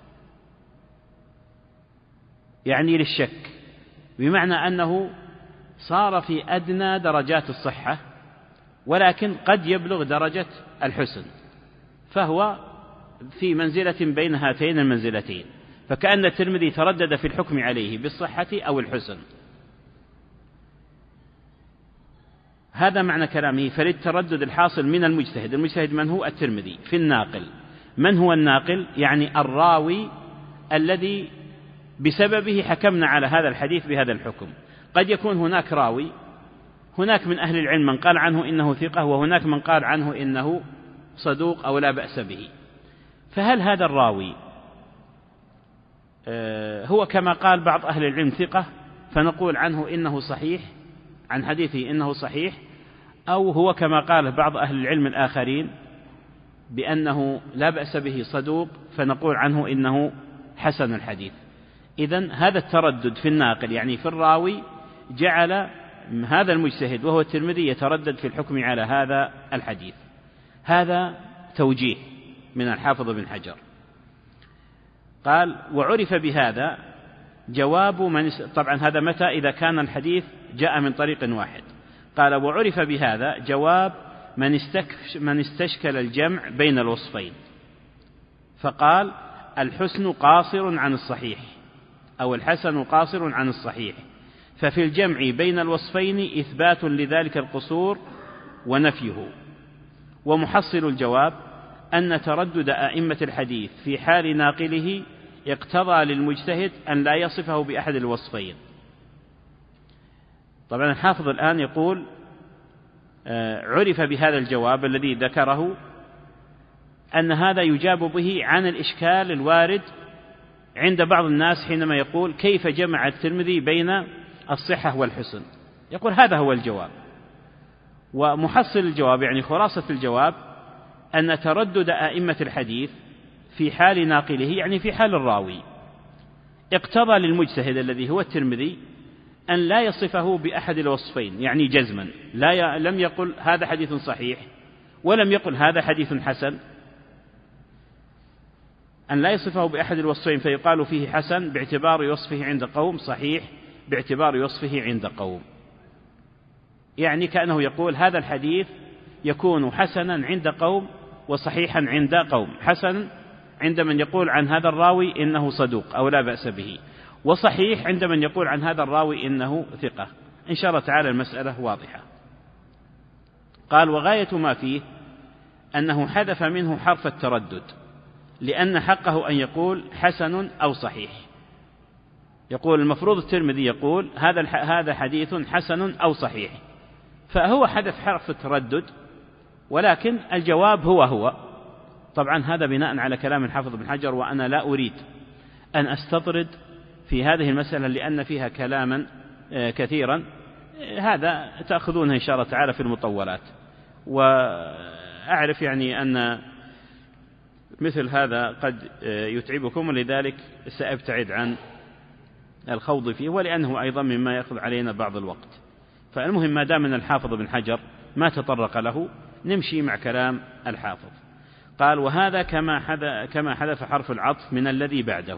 يعني للشك، بمعنى أنه صار في أدنى درجات الصحة ولكن قد يبلغ درجة الحسن، فهو في منزلة بين هاتين المنزلتين، فكأن الترمذي تردد في الحكم عليه بالصحة أو الحسن. هذا معنى كلامه فللتردد الحاصل من المجتهد. المجتهد من هو؟ الترمذي في الناقل. من هو الناقل؟ يعني الراوي الذي بسببه حكمنا على هذا الحديث بهذا الحكم. قد يكون هناك راوي، هناك من أهل العلم من قال عنه إنه ثقة، وهناك من قال عنه إنه صدوق أو لا بأس به، فهل هذا الراوي هو كما قال بعض أهل العلم ثقة فنقول عنه إنه صحيح، عن حديثه إنه صحيح، أو هو كما قال بعض أهل العلم الآخرين بأنه لا بأس به صدوق فنقول عنه إنه حسن الحديث؟ إذن هذا التردد في الناقل يعني في الراوي جعل هذا المجتهد وهو الترمذي يتردد في الحكم على هذا الحديث. هذا توجيه من الحافظ بن حجر. قال وعرف بهذا جواب من، طبعا هذا متى؟ إذا كان الحديث جاء من طريق واحد. قال وعرف بهذا جواب من, من استشكل الجمع بين الوصفين، فقال الحسن قاصر عن الصحيح أو الحسن قاصر عن الصحيح، ففي الجمع بين الوصفين إثبات لذلك القصور ونفيه. ومحصل الجواب أن تردد أئمة الحديث في حال ناقله اقتضى للمجتهد أن لا يصفه بأحد الوصفين، طبعا الحافظ الآن يقول عرف بهذا الجواب الذي ذكره أن هذا يجاب به عن الإشكال الوارد عند بعض الناس حينما يقول كيف جمع الترمذي بين الصحة والحسن. يقول هذا هو الجواب. ومحصل الجواب يعني خلاصة الجواب أن تردد أئمة الحديث في حال ناقله يعني في حال الراوي اقتضى للمجتهد الذي هو الترمذي أن لا يصفه بأحد الوصفين يعني جزما، لا ي... لم يقل هذا حديث صحيح ولم يقل هذا حديث حسن، أن لا يصفه بأحد الوصفين فيقال فيه حسن باعتبار وصفه عند قوم، صحيح باعتبار وصفه عند قوم. يعني كأنه يقول هذا الحديث يكون حسنا عند قوم وصحيحا عند قوم. حسن عند من يقول عن هذا الراوي إنه صدوق أو لا بأس به، وصحيح عند من يقول عن هذا الراوي إنه ثقة. إن شاء الله تعالى المسألة واضحة. قال وغاية ما فيه أنه حذف منه حرف التردد، لأن حقه أن يقول حسن أو صحيح. يقول المفروض الترمذي يقول هذا هذا حديث حسن أو صحيح، فهو حذف حرف التردد، ولكن الجواب هو هو. طبعا هذا بناء على كلام الحافظ بن حجر، وأنا لا أريد أن أستطرد في هذه المسألة لأن فيها كلاما كثيرا، هذا تأخذونه إن شاء الله تعالى في المطولات. وأعرف يعني أن مثل هذا قد يتعبكم، ولذلك سأبتعد عن الخوض فيه، ولأنه أيضا مما يأخذ علينا بعض الوقت. فالمهم ما دام من الحافظ بن حجر ما تطرق له نمشي مع كلام الحافظ. قال وهذا كما حذف حرف العطف من الذي بعده.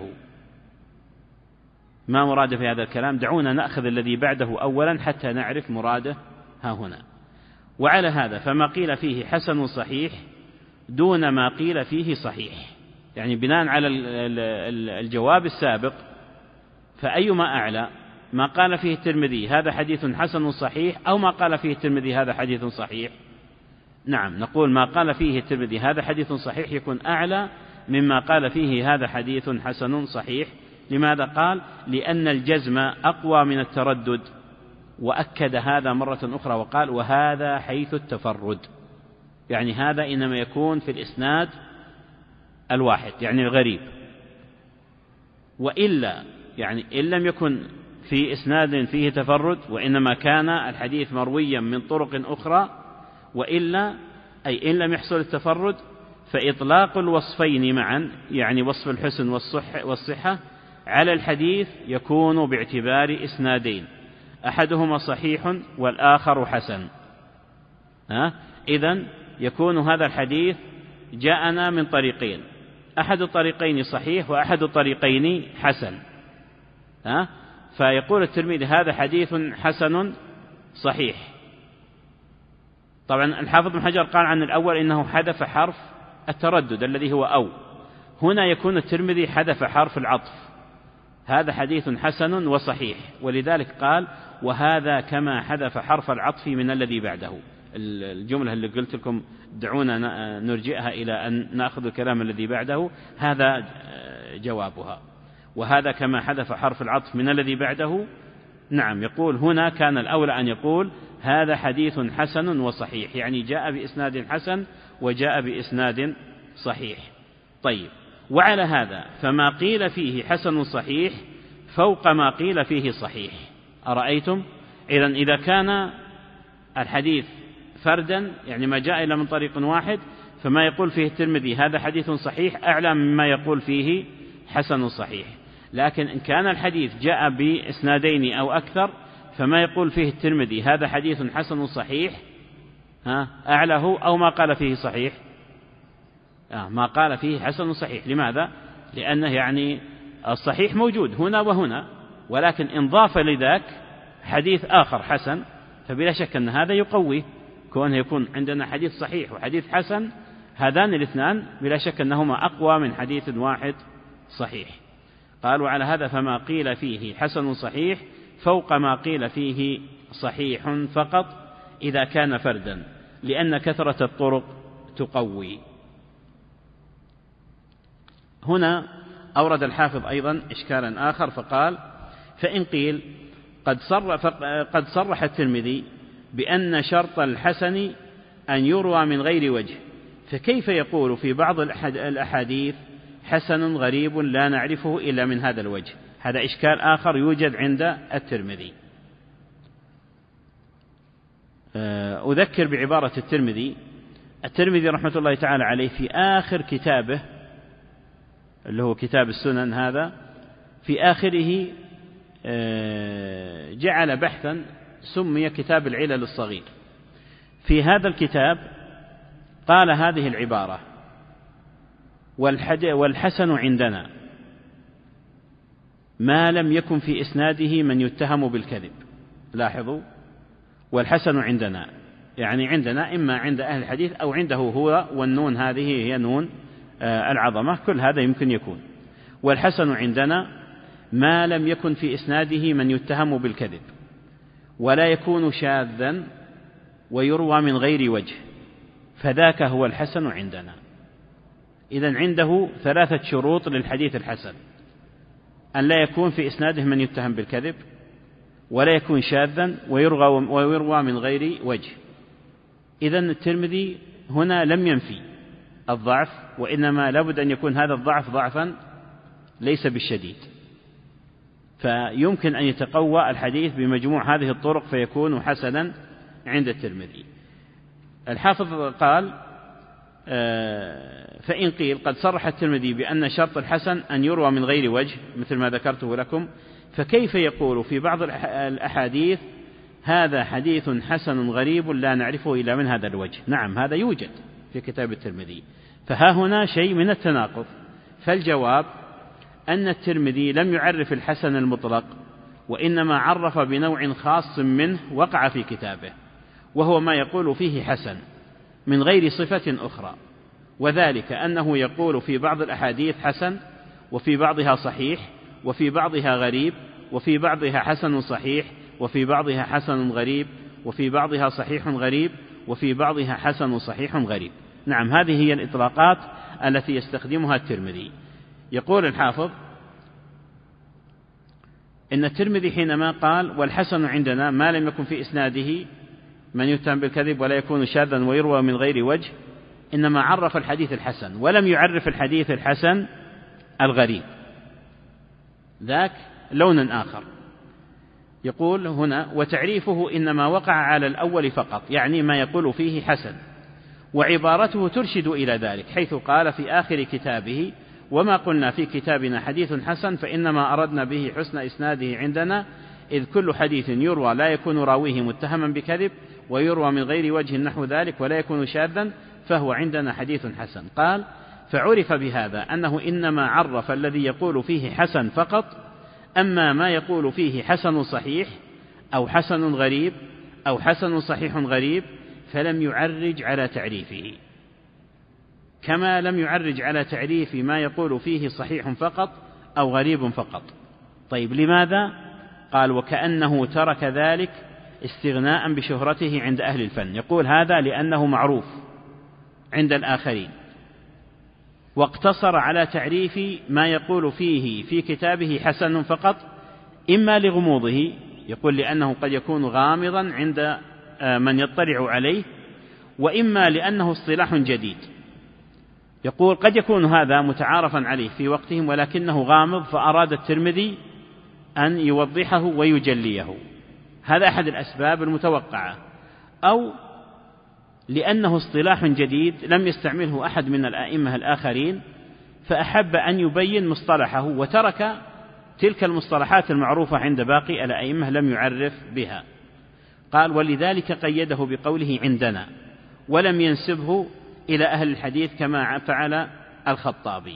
ما مراده في هذا الكلام؟ دعونا نأخذ الذي بعده أولا حتى نعرف مراده ها هنا. وعلى هذا فما قيل فيه حسن صحيح دون ما قيل فيه صحيح، يعني بناء على الجواب السابق فأيما أعلى، ما قال فيه الترمذي هذا حديث حسن صحيح أو ما قال فيه الترمذي هذا حديث صحيح؟ نعم، نقول ما قال فيه الترمذي هذا حديث صحيح يكون أعلى مما قال فيه هذا حديث حسن صحيح. لماذا قال؟ لأن الجزم أقوى من التردد، وأكد هذا مرة أخرى وقال وهذا حيث التفرد، يعني هذا إنما يكون في الإسناد الواحد يعني الغريب، وإلا يعني إن لم يكن في إسناد فيه تفرد وإنما كان الحديث مرويا من طرق أخرى، وإلا أي إن لم يحصل التفرد فإطلاق الوصفين معا يعني وصف الحسن والصحة, والصحة على الحديث يكون باعتبار إسنادين، أحدهما صحيح والآخر حسن. ها؟ إذن يكون هذا الحديث جاءنا من طريقين، أحد الطريقين صحيح وأحد الطريقين حسن. ها؟ فيقول الترمذي هذا حديث حسن صحيح. طبعا الحافظ بن حجر قال عن الأول إنه حذف حرف التردد الذي هو أو، هنا يكون الترمذي حذف حرف العطف، هذا حديث حسن وصحيح، ولذلك قال وهذا كما حذف حرف العطف من الذي بعده. الجملة اللي قلت لكم دعونا نرجئها إلى أن نأخذ الكلام الذي بعده، هذا جوابها. وهذا كما حذف حرف العطف من الذي بعده، نعم يقول هنا كان الأولى أن يقول هذا حديث حسن وصحيح، يعني جاء بإسناد حسن وجاء بإسناد صحيح. طيب، وعلى هذا فما قيل فيه حسن صحيح فوق ما قيل فيه صحيح. أرأيتم؟ إذن إذا كان الحديث فردا يعني ما جاء إلا من طريق واحد، فما يقول فيه الترمذي هذا حديث صحيح أعلى مما يقول فيه حسن صحيح. لكن إن كان الحديث جاء بإسنادين أو أكثر فما يقول فيه الترمذي هذا حديث حسن صحيح ها أعلاه أو ما قال فيه صحيح، آه ما قال فيه حسن صحيح. لماذا؟ لأنه يعني الصحيح موجود هنا وهنا، ولكن إن ضاف لذاك حديث آخر حسن فبلا شك أن هذا يقوي كونه يكون عندنا حديث صحيح وحديث حسن، هذان الاثنان بلا شك أنهما أقوى من حديث واحد صحيح. قالوا على هذا فما قيل فيه حسن صحيح فوق ما قيل فيه صحيح فقط إذا كان فردا، لأن كثرة الطرق تقوي. هنا أورد الحافظ أيضا إشكالا آخر فقال فإن قيل قد صرح, قد صرح الترمذي بأن شرط الحسن أن يروى من غير وجه، فكيف يقول في بعض الأحاديث حسن غريب لا نعرفه إلا من هذا الوجه؟ هذا إشكال آخر يوجد عند الترمذي. أذكر بعبارة الترمذي. الترمذي رحمة الله تعالى عليه في آخر كتابه اللي هو كتاب السنن هذا، في آخره جعل بحثا سمي كتاب العلل الصغير. في هذا الكتاب قال هذه العبارة: والحسن عندنا ما لم يكن في إسناده من يتهم بالكذب. لاحظوا، والحسن عندنا يعني عندنا إما عند أهل الحديث أو عنده هو، والنون هذه هي نون العظمة، كل هذا يمكن يكون. والحسن عندنا ما لم يكن في إسناده من يتهم بالكذب ولا يكون شاذا ويروى من غير وجه، فذاك هو الحسن عندنا. إذن عنده ثلاثة شروط للحديث الحسن: أن لا يكون في إسناده من يتهم بالكذب، ولا يكون شاذا، ويروى من غير وجه. إذن الترمذي هنا لم ينفي الضعف، وإنما لابد أن يكون هذا الضعف ضعفا ليس بالشديد، فيمكن أن يتقوى الحديث بمجموع هذه الطرق فيكون حسنا عند الترمذي. الحافظ قال: فإن قيل قد صرح الترمذي بأن شرط الحسن أن يروى من غير وجه مثل ما ذكرته لكم، فكيف يقول في بعض الأحاديث هذا حديث حسن غريب لا نعرفه إلا من هذا الوجه؟ نعم، هذا يوجد في كتاب الترمذي، فها هنا شيء من التناقض. فالجواب أن الترمذي لم يعرف الحسن المطلق، وإنما عرف بنوع خاص منه وقع في كتابه، وهو ما يقول فيه حسن من غير صفة أخرى، وذلك أنه يقول في بعض الأحاديث حسن، وفي بعضها صحيح، وفي بعضها غريب، وفي بعضها حسن صحيح، وفي بعضها حسن غريب، وفي بعضها صحيح غريب، وفي بعضها حسن صحيح غريب. نعم، هذه هي الإطلاقات التي يستخدمها الترمذي. يقول الحافظ إن الترمذي حينما قال والحسن عندنا ما لم يكن في إسناده من يتهم بالكذب ولا يكون شاذا ويروى من غير وجه، إنما عرف الحديث الحسن ولم يعرف الحديث الحسن الغريب، ذاك لون آخر. يقول هنا: وتعريفه إنما وقع على الأول فقط، يعني ما يقول فيه حسن، وعبارته ترشد إلى ذلك، حيث قال في آخر كتابه: وما قلنا في كتابنا حديث حسن فإنما أردنا به حسن إسناده عندنا، إذ كل حديث يروى لا يكون راويه متهما بكذب، ويروى من غير وجه نحو ذلك، ولا يكون شاذا، فهو عندنا حديث حسن. قال: فعرف بهذا أنه إنما عرف الذي يقول فيه حسن فقط، أما ما يقول فيه حسن صحيح أو حسن غريب أو حسن صحيح غريب فلم يعرج على تعريفه، كما لم يعرج على تعريف ما يقول فيه صحيح فقط أو غريب فقط. طيب، لماذا؟ قال: وكأنه ترك ذلك استغناء بشهرته عند أهل الفن. يقول هذا لأنه معروف عند الآخرين، واقتصر على تعريف ما يقول فيه في كتابه حسن فقط، إما لغموضه، يقول لأنه قد يكون غامضا عند من يطلع عليه، وإما لأنه اصطلاح جديد. يقول قد يكون هذا متعارفا عليه في وقتهم ولكنه غامض، فأراد الترمذي أن يوضحه ويجليه. هذا أحد الأسباب المتوقعة، أو لأنه اصطلاح جديد لم يستعمله أحد من الأئمة الآخرين، فأحب أن يبين مصطلحه وترك تلك المصطلحات المعروفة عند باقي الأئمة لم يعرف بها. قال: ولذلك قيده بقوله عندنا، ولم ينسبه إلى أهل الحديث كما فعل الخطابي.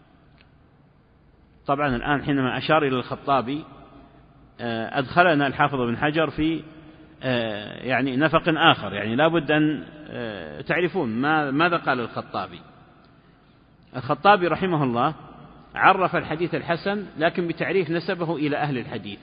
طبعا الآن حينما أشار إلى الخطابي أدخلنا الحافظ بن حجر في يعني نفق آخر، يعني لا بد أن تعرفون ماذا قال الخطابي. الخطابي رحمه الله عرف الحديث الحسن لكن بتعريف نسبه إلى أهل الحديث،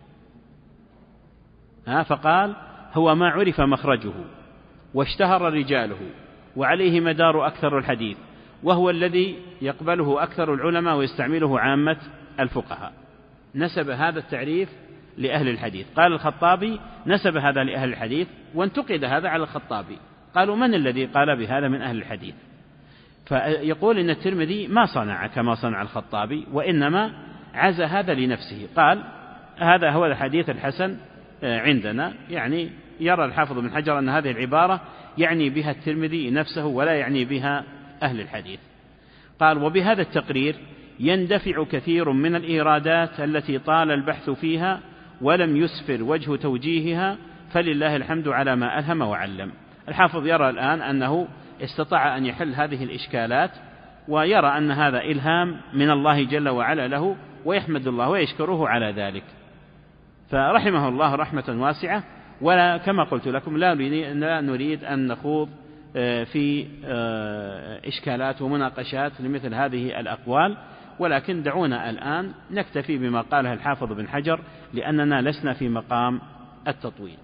فقال: هو ما عرف مخرجه واشتهر رجاله وعليه مدار أكثر الحديث، وهو الذي يقبله أكثر العلماء ويستعمله عامة الفقهاء. نسب هذا التعريف لأهل الحديث. قال الخطابي نسب هذا لأهل الحديث، وانتقد هذا على الخطابي، قالوا من الذي قال بهذا من أهل الحديث؟ فيقول إن الترمذي ما صنع كما صنع الخطابي، وإنما عزى هذا لنفسه، قال هذا هو الحديث الحسن عندنا. يعني يرى الحافظ بن حجر أن هذه العبارة يعني بها الترمذي نفسه ولا يعني بها أهل الحديث. قال وبهذا التقرير يندفع كثير من الإيرادات التي طال البحث فيها ولم يسفر وجه توجيهها، فلله الحمد على ما ألهم وعلم. الحافظ يرى الآن أنه استطاع أن يحل هذه الإشكالات، ويرى أن هذا إلهام من الله جل وعلا له، ويحمد الله ويشكره على ذلك، فرحمه الله رحمة واسعة. ولا كما قلت لكم لا نريد أن نخوض في إشكالات ومناقشات لمثل هذه الأقوال، ولكن دعونا الآن نكتفي بما قاله الحافظ بن حجر، لأننا لسنا في مقام التطويل.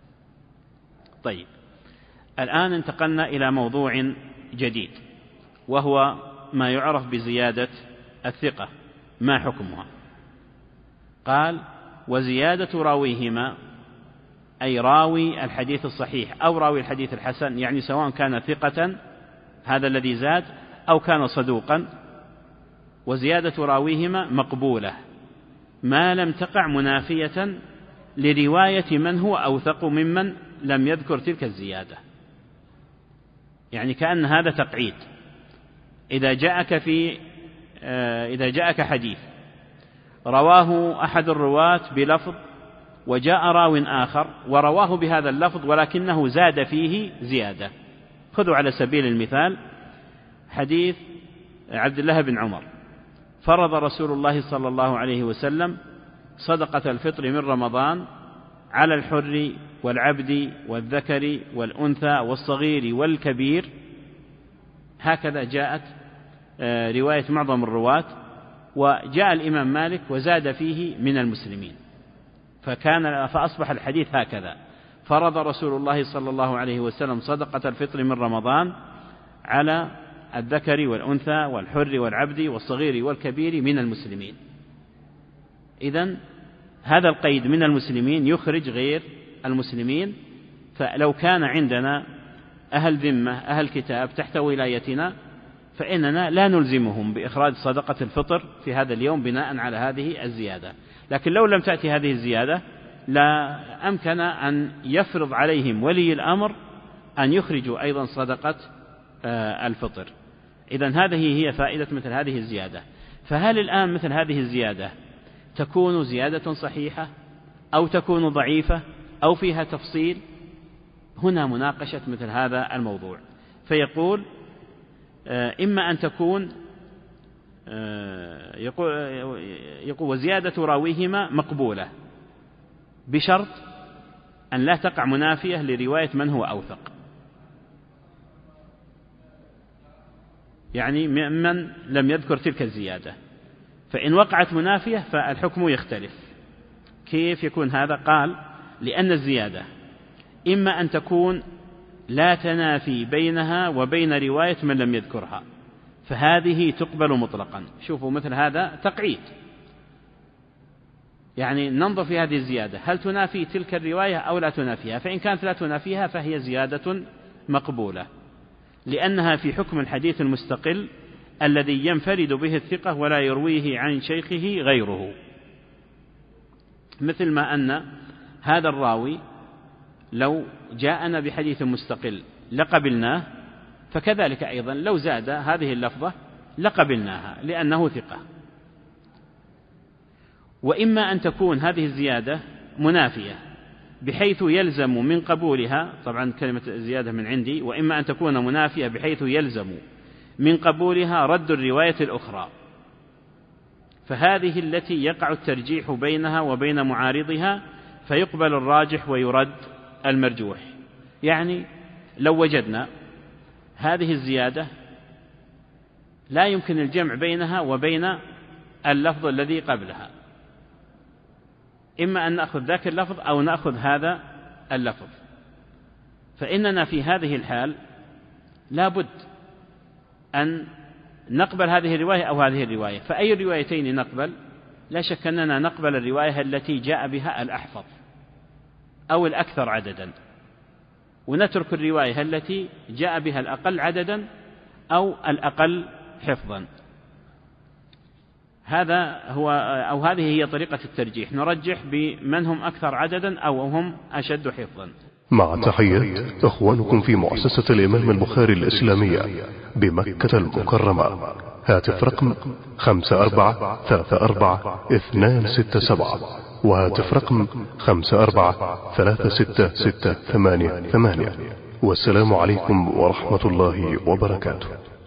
طيب، الآن انتقلنا إلى موضوع جديد، وهو ما يعرف بزيادة الثقة، ما حكمها؟ قال وزيادة راويهما، أي راوي الحديث الصحيح أو راوي الحديث الحسن، يعني سواء كان ثقة هذا الذي زاد أو كان صدوقا، وزيادة راويهما مقبولة ما لم تقع منافية لرواية من هو أوثق ممن لم يذكر تلك الزيادة. يعني كأن هذا تقعيد. إذا جاءك في إذا جاءك حديث رواه أحد الرواة بلفظ، وجاء راو آخر ورواه بهذا اللفظ ولكنه زاد فيه زيادة. خذوا على سبيل المثال حديث عبد الله بن عمر: فرض رسول الله صلى الله عليه وسلم صدقة الفطر من رمضان على الحر والعبد والذكر والأنثى والصغير والكبير. هكذا جاءت رواية معظم الرواة، وجاء الإمام مالك وزاد فيه من المسلمين، فكان فأصبح الحديث هكذا: فرض رسول الله صلى الله عليه وسلم صدقة الفطر من رمضان على الذكر والأنثى والحر والعبد والصغير والكبير من المسلمين. إذن هذا القيد من المسلمين يخرج غير المسلمين، فلو كان عندنا أهل ذمة أهل كتاب تحت ولايتنا فإننا لا نلزمهم بإخراج صدقة الفطر في هذا اليوم بناء على هذه الزيادة. لكن لو لم تأتي هذه الزيادة لا أمكن أن يفرض عليهم ولي الأمر أن يخرجوا أيضا صدقة الفطر. إذن هذه هي فائدة مثل هذه الزيادة. فهل الآن مثل هذه الزيادة تكون زيادة صحيحة أو تكون ضعيفة أو فيها تفصيل؟ هنا مناقشة مثل هذا الموضوع. فيقول إما أن تكون يقول, يقول وزيادة راويهما مقبولة بشرط أن لا تقع منافية لرواية من هو أوثق، يعني ممن لم يذكر تلك الزيادة. فإن وقعت منافية فالحكم يختلف. كيف يكون هذا؟ قال لأن الزيادة إما أن تكون لا تنافي بينها وبين رواية من لم يذكرها، فهذه تقبل مطلقا. شوفوا مثل هذا تقعيد، يعني ننظر في هذه الزيادة هل تنافي تلك الرواية أو لا تنافيها، فإن كانت لا تنافيها فهي زيادة مقبولة، لأنها في حكم الحديث المستقل الذي ينفرد به الثقة ولا يرويه عن شيخه غيره. مثل ما أن هذا الراوي لو جاءنا بحديث مستقل لقبلناه، فكذلك أيضا لو زاد هذه اللفظة لقبلناها لأنه ثقة. وإما أن تكون هذه الزيادة منافية بحيث يلزم من قبولها، طبعا كلمة زيادة من عندي، وإما أن تكون منافية بحيث يلزم من قبولها رد الرواية الأخرى، فهذه التي يقع الترجيح بينها وبين معارضها، فيقبل الراجح ويرد المرجوح. يعني لو وجدنا هذه الزيادة لا يمكن الجمع بينها وبين اللفظ الذي قبلها، إما أن نأخذ ذاك اللفظ أو نأخذ هذا اللفظ، فإننا في هذه الحال لا بد أن نقبل هذه الرواية أو هذه الرواية. فأي الروايتين نقبل؟ لا شك أننا نقبل الرواية التي جاء بها الأحفظ أو الأكثر عددا، ونترك الرواية التي جاء بها الأقل عددا أو الأقل حفظا. هذا هو أو هذه هي طريقة الترجيح، نرجح بمن هم أكثر عددا أو هم أشد حفظا. مع تحية إخوانكم في مؤسسة الإمام البخاري الإسلامية بمكة المكرمة. هاتف رقم خمسة أربعة ثلاثة أربعة اثنان ستة سبعة، وهاتف رقم خمسة أربعة ثلاثة ستة ستة ثمانية ثمانية. والسلام عليكم ورحمة الله وبركاته.